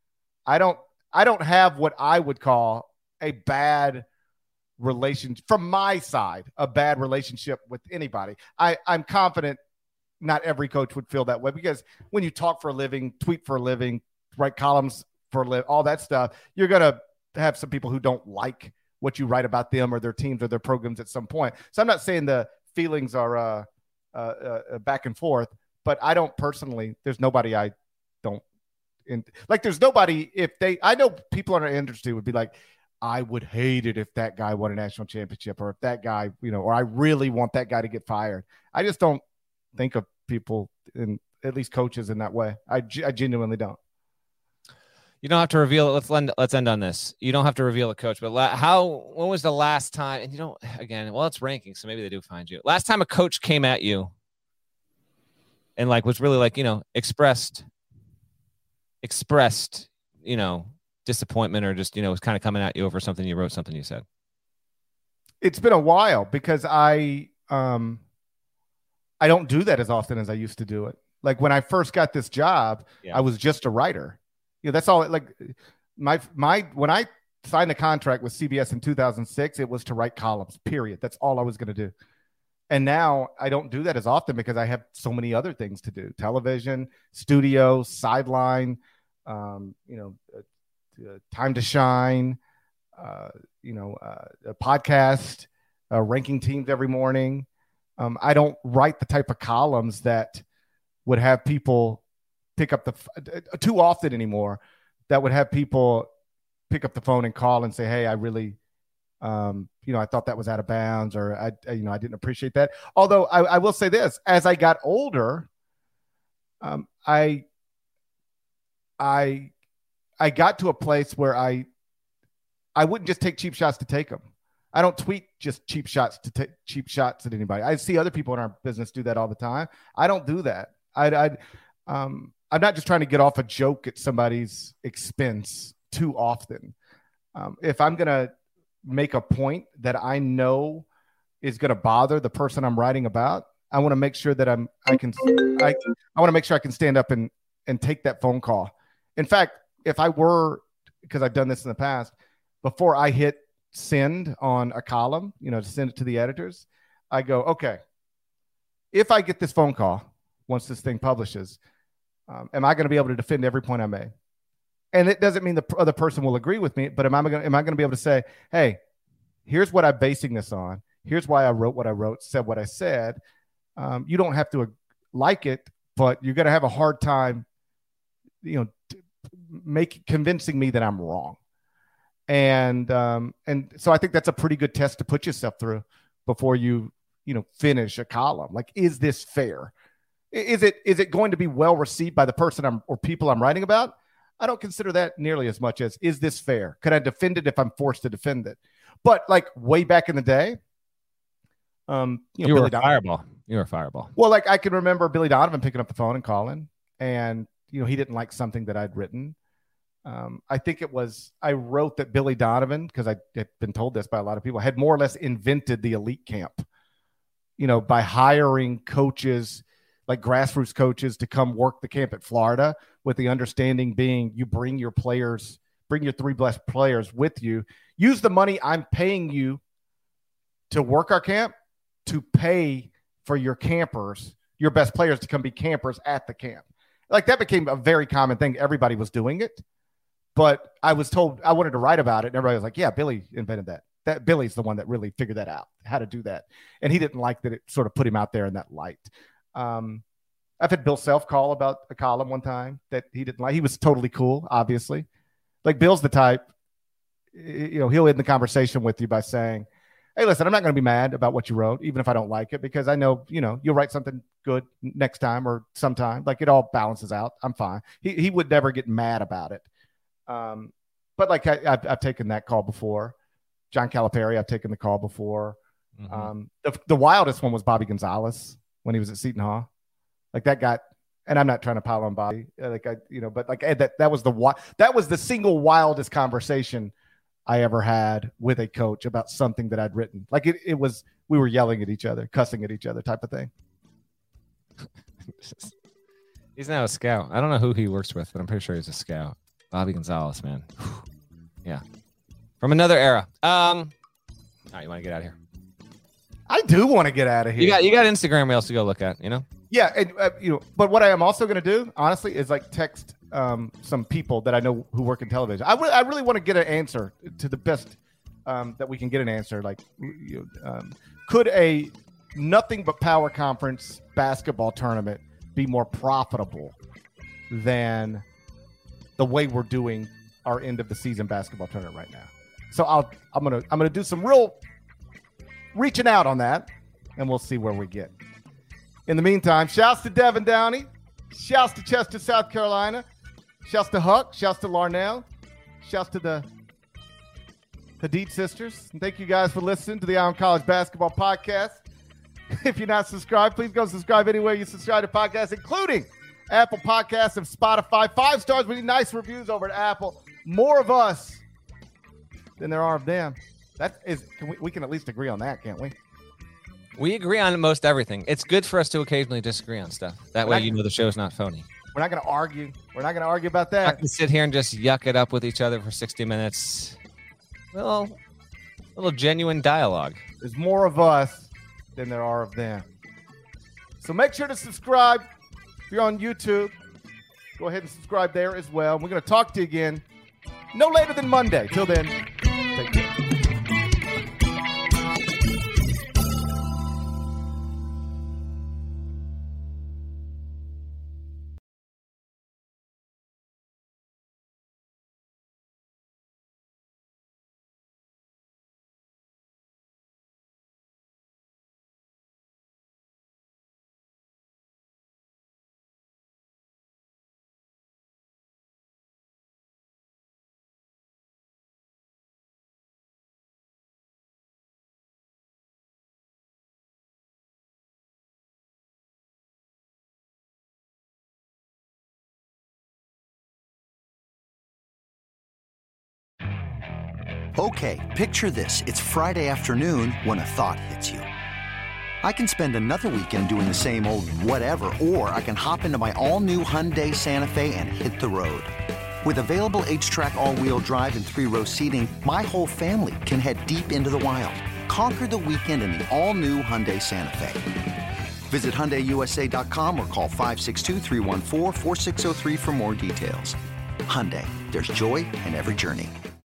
Speaker 1: have what I would call a bad relationship from my side, a bad relationship with anybody. I'm confident not every coach would feel that way because when you talk for a living, tweet for a living, write columns for a living, all that stuff, you're going to have some people who don't like what you write about them or their teams or their programs at some point. So I'm not saying the feelings are back and forth, but I don't personally, there's nobody I don't there's nobody I know people in our industry would be like, I would hate it if that guy won a national championship or if that guy, or I really want that guy to get fired. I just don't think of people in at least coaches in that way. I genuinely don't.
Speaker 2: You don't have to reveal it. Let's end on this. You don't have to reveal a coach, but when was the last time? And it's ranking, so maybe they do find you. Last time a coach came at you and was really expressed, disappointment or just, was kind of coming at you over something you wrote, something you said.
Speaker 1: It's been a while because I don't do that as often as I used to do it. Like when I first got this job, I was just a writer. That's all. Like when I signed a contract with CBS in 2006, it was to write columns, period. That's all I was going to do. And now I don't do that as often because I have so many other things to do: television, studio, sideline, time to shine, a podcast, ranking teams every morning. I don't write the type of columns that would have people pick up too often anymore, that would have people pick up the phone and call and say, hey, I really, I thought that was out of bounds, or I didn't appreciate that. Although I will say this, as I got older, I got to a place where I wouldn't just take cheap shots to take them. I don't tweet just cheap shots to take cheap shots at anybody. I see other people in our business do that all the time. I don't do that. I'm not just trying to get off a joke at somebody's expense too often. If I'm going to make a point that I know is going to bother the person I'm writing about, I want to make sure that I want to make sure I can stand up and take that phone call. In fact, if I were, because I've done this in the past, before I hit send on a column, to send it to the editors, I go, okay, if I get this phone call, once this thing publishes, am I going to be able to defend every point I made? And it doesn't mean the other person will agree with me, but am I going to be able to say, hey, here's what I'm basing this on. Here's why I wrote what I wrote, said what I said. You don't have to like it, but you're going to have a hard time, convincing me that I'm wrong. And so I think that's a pretty good test to put yourself through before you finish a column. Like, is this fair? Is it going to be well received by the person or people I'm writing about? I don't consider that nearly as much as, is this fair? Could I defend it if I'm forced to defend it? But like way back in the day,
Speaker 2: you were a fireball. You were a fireball.
Speaker 1: Well, like I can remember Billy Donovan picking up the phone and calling, and he didn't like something that I'd written. I think I wrote that Billy Donovan, because I had been told this by a lot of people, had more or less invented the elite camp, by hiring coaches, like grassroots coaches, to come work the camp at Florida, with the understanding being you bring your three best players with you, use the money I'm paying you to work our camp to pay for your campers, your best players, to come be campers at the camp. Like, that became a very common thing. Everybody was doing it, but I was told I wanted to write about it. And everybody was like, yeah, Billy invented that. That Billy's the one that really figured that out, how to do that. And he didn't like that it sort of put him out there in that light. I've had Bill Self call about a column one time that he didn't like. He was totally cool, obviously. Like, Bill's the type, he'll end the conversation with you by saying, hey, listen, I'm not going to be mad about what you wrote, even if I don't like it, because I know, you'll write something good next time or sometime. Like, it all balances out. I'm fine. He would never get mad about it. But like I've taken that call before. John Calipari, I've taken the call before. Mm-hmm. The wildest one was Bobby Gonzalez when he was at Seton Hall. Like, that got, and I'm not trying to pile on Bobby, but like that was the single wildest conversation I ever had with a coach about something that I'd written. Like, it was, we were yelling at each other, cussing at each other, type of thing.
Speaker 2: He's now a scout. I don't know who he works with, but I'm pretty sure he's a scout. Bobby Gonzalez, man. Yeah. From another era. All right, you want to get out of here?
Speaker 1: I do want to get out of here.
Speaker 2: You got Instagram reels to go look at,
Speaker 1: Yeah, and but what I am also going to do, honestly, is like text some people that I know who work in television. I really want to get an answer to the best that we can get an answer. Like, could a nothing but power conference basketball tournament be more profitable than the way we're doing our end of the season basketball tournament right now? So I'm gonna do some real reaching out on that, and we'll see where we get. In the meantime, shouts to Devin Downey, shouts to Chester, South Carolina, shouts to Huck, shouts to Larnell, shouts to the Hadid sisters. And thank you guys for listening to the Iron College Basketball Podcast. If you're not subscribed, please go subscribe anywhere you subscribe to podcasts, including Apple Podcasts and Spotify. 5 stars. We need nice reviews over at Apple. More of us than there are of them. We can at least agree on that, can't we?
Speaker 2: We agree on most everything. It's good for us to occasionally disagree on stuff. That way, the show's not phony.
Speaker 1: We're not going to argue. We're not going to argue about that.
Speaker 2: I can sit here and just yuck it up with each other for 60 minutes. Well, a little genuine dialogue.
Speaker 1: There's more of us than there are of them. So make sure to subscribe. If you're on YouTube, go ahead and subscribe there as well. We're going to talk to you again no later than Monday. Till then, take care.
Speaker 5: Okay, picture this. It's Friday afternoon when a thought hits you. I can spend another weekend doing the same old whatever, or I can hop into my all-new Hyundai Santa Fe and hit the road. With available H-Track all-wheel drive and 3-row seating, my whole family can head deep into the wild. Conquer the weekend in the all-new Hyundai Santa Fe. Visit HyundaiUSA.com or call 562-314-4603 for more details. Hyundai, there's joy in every journey.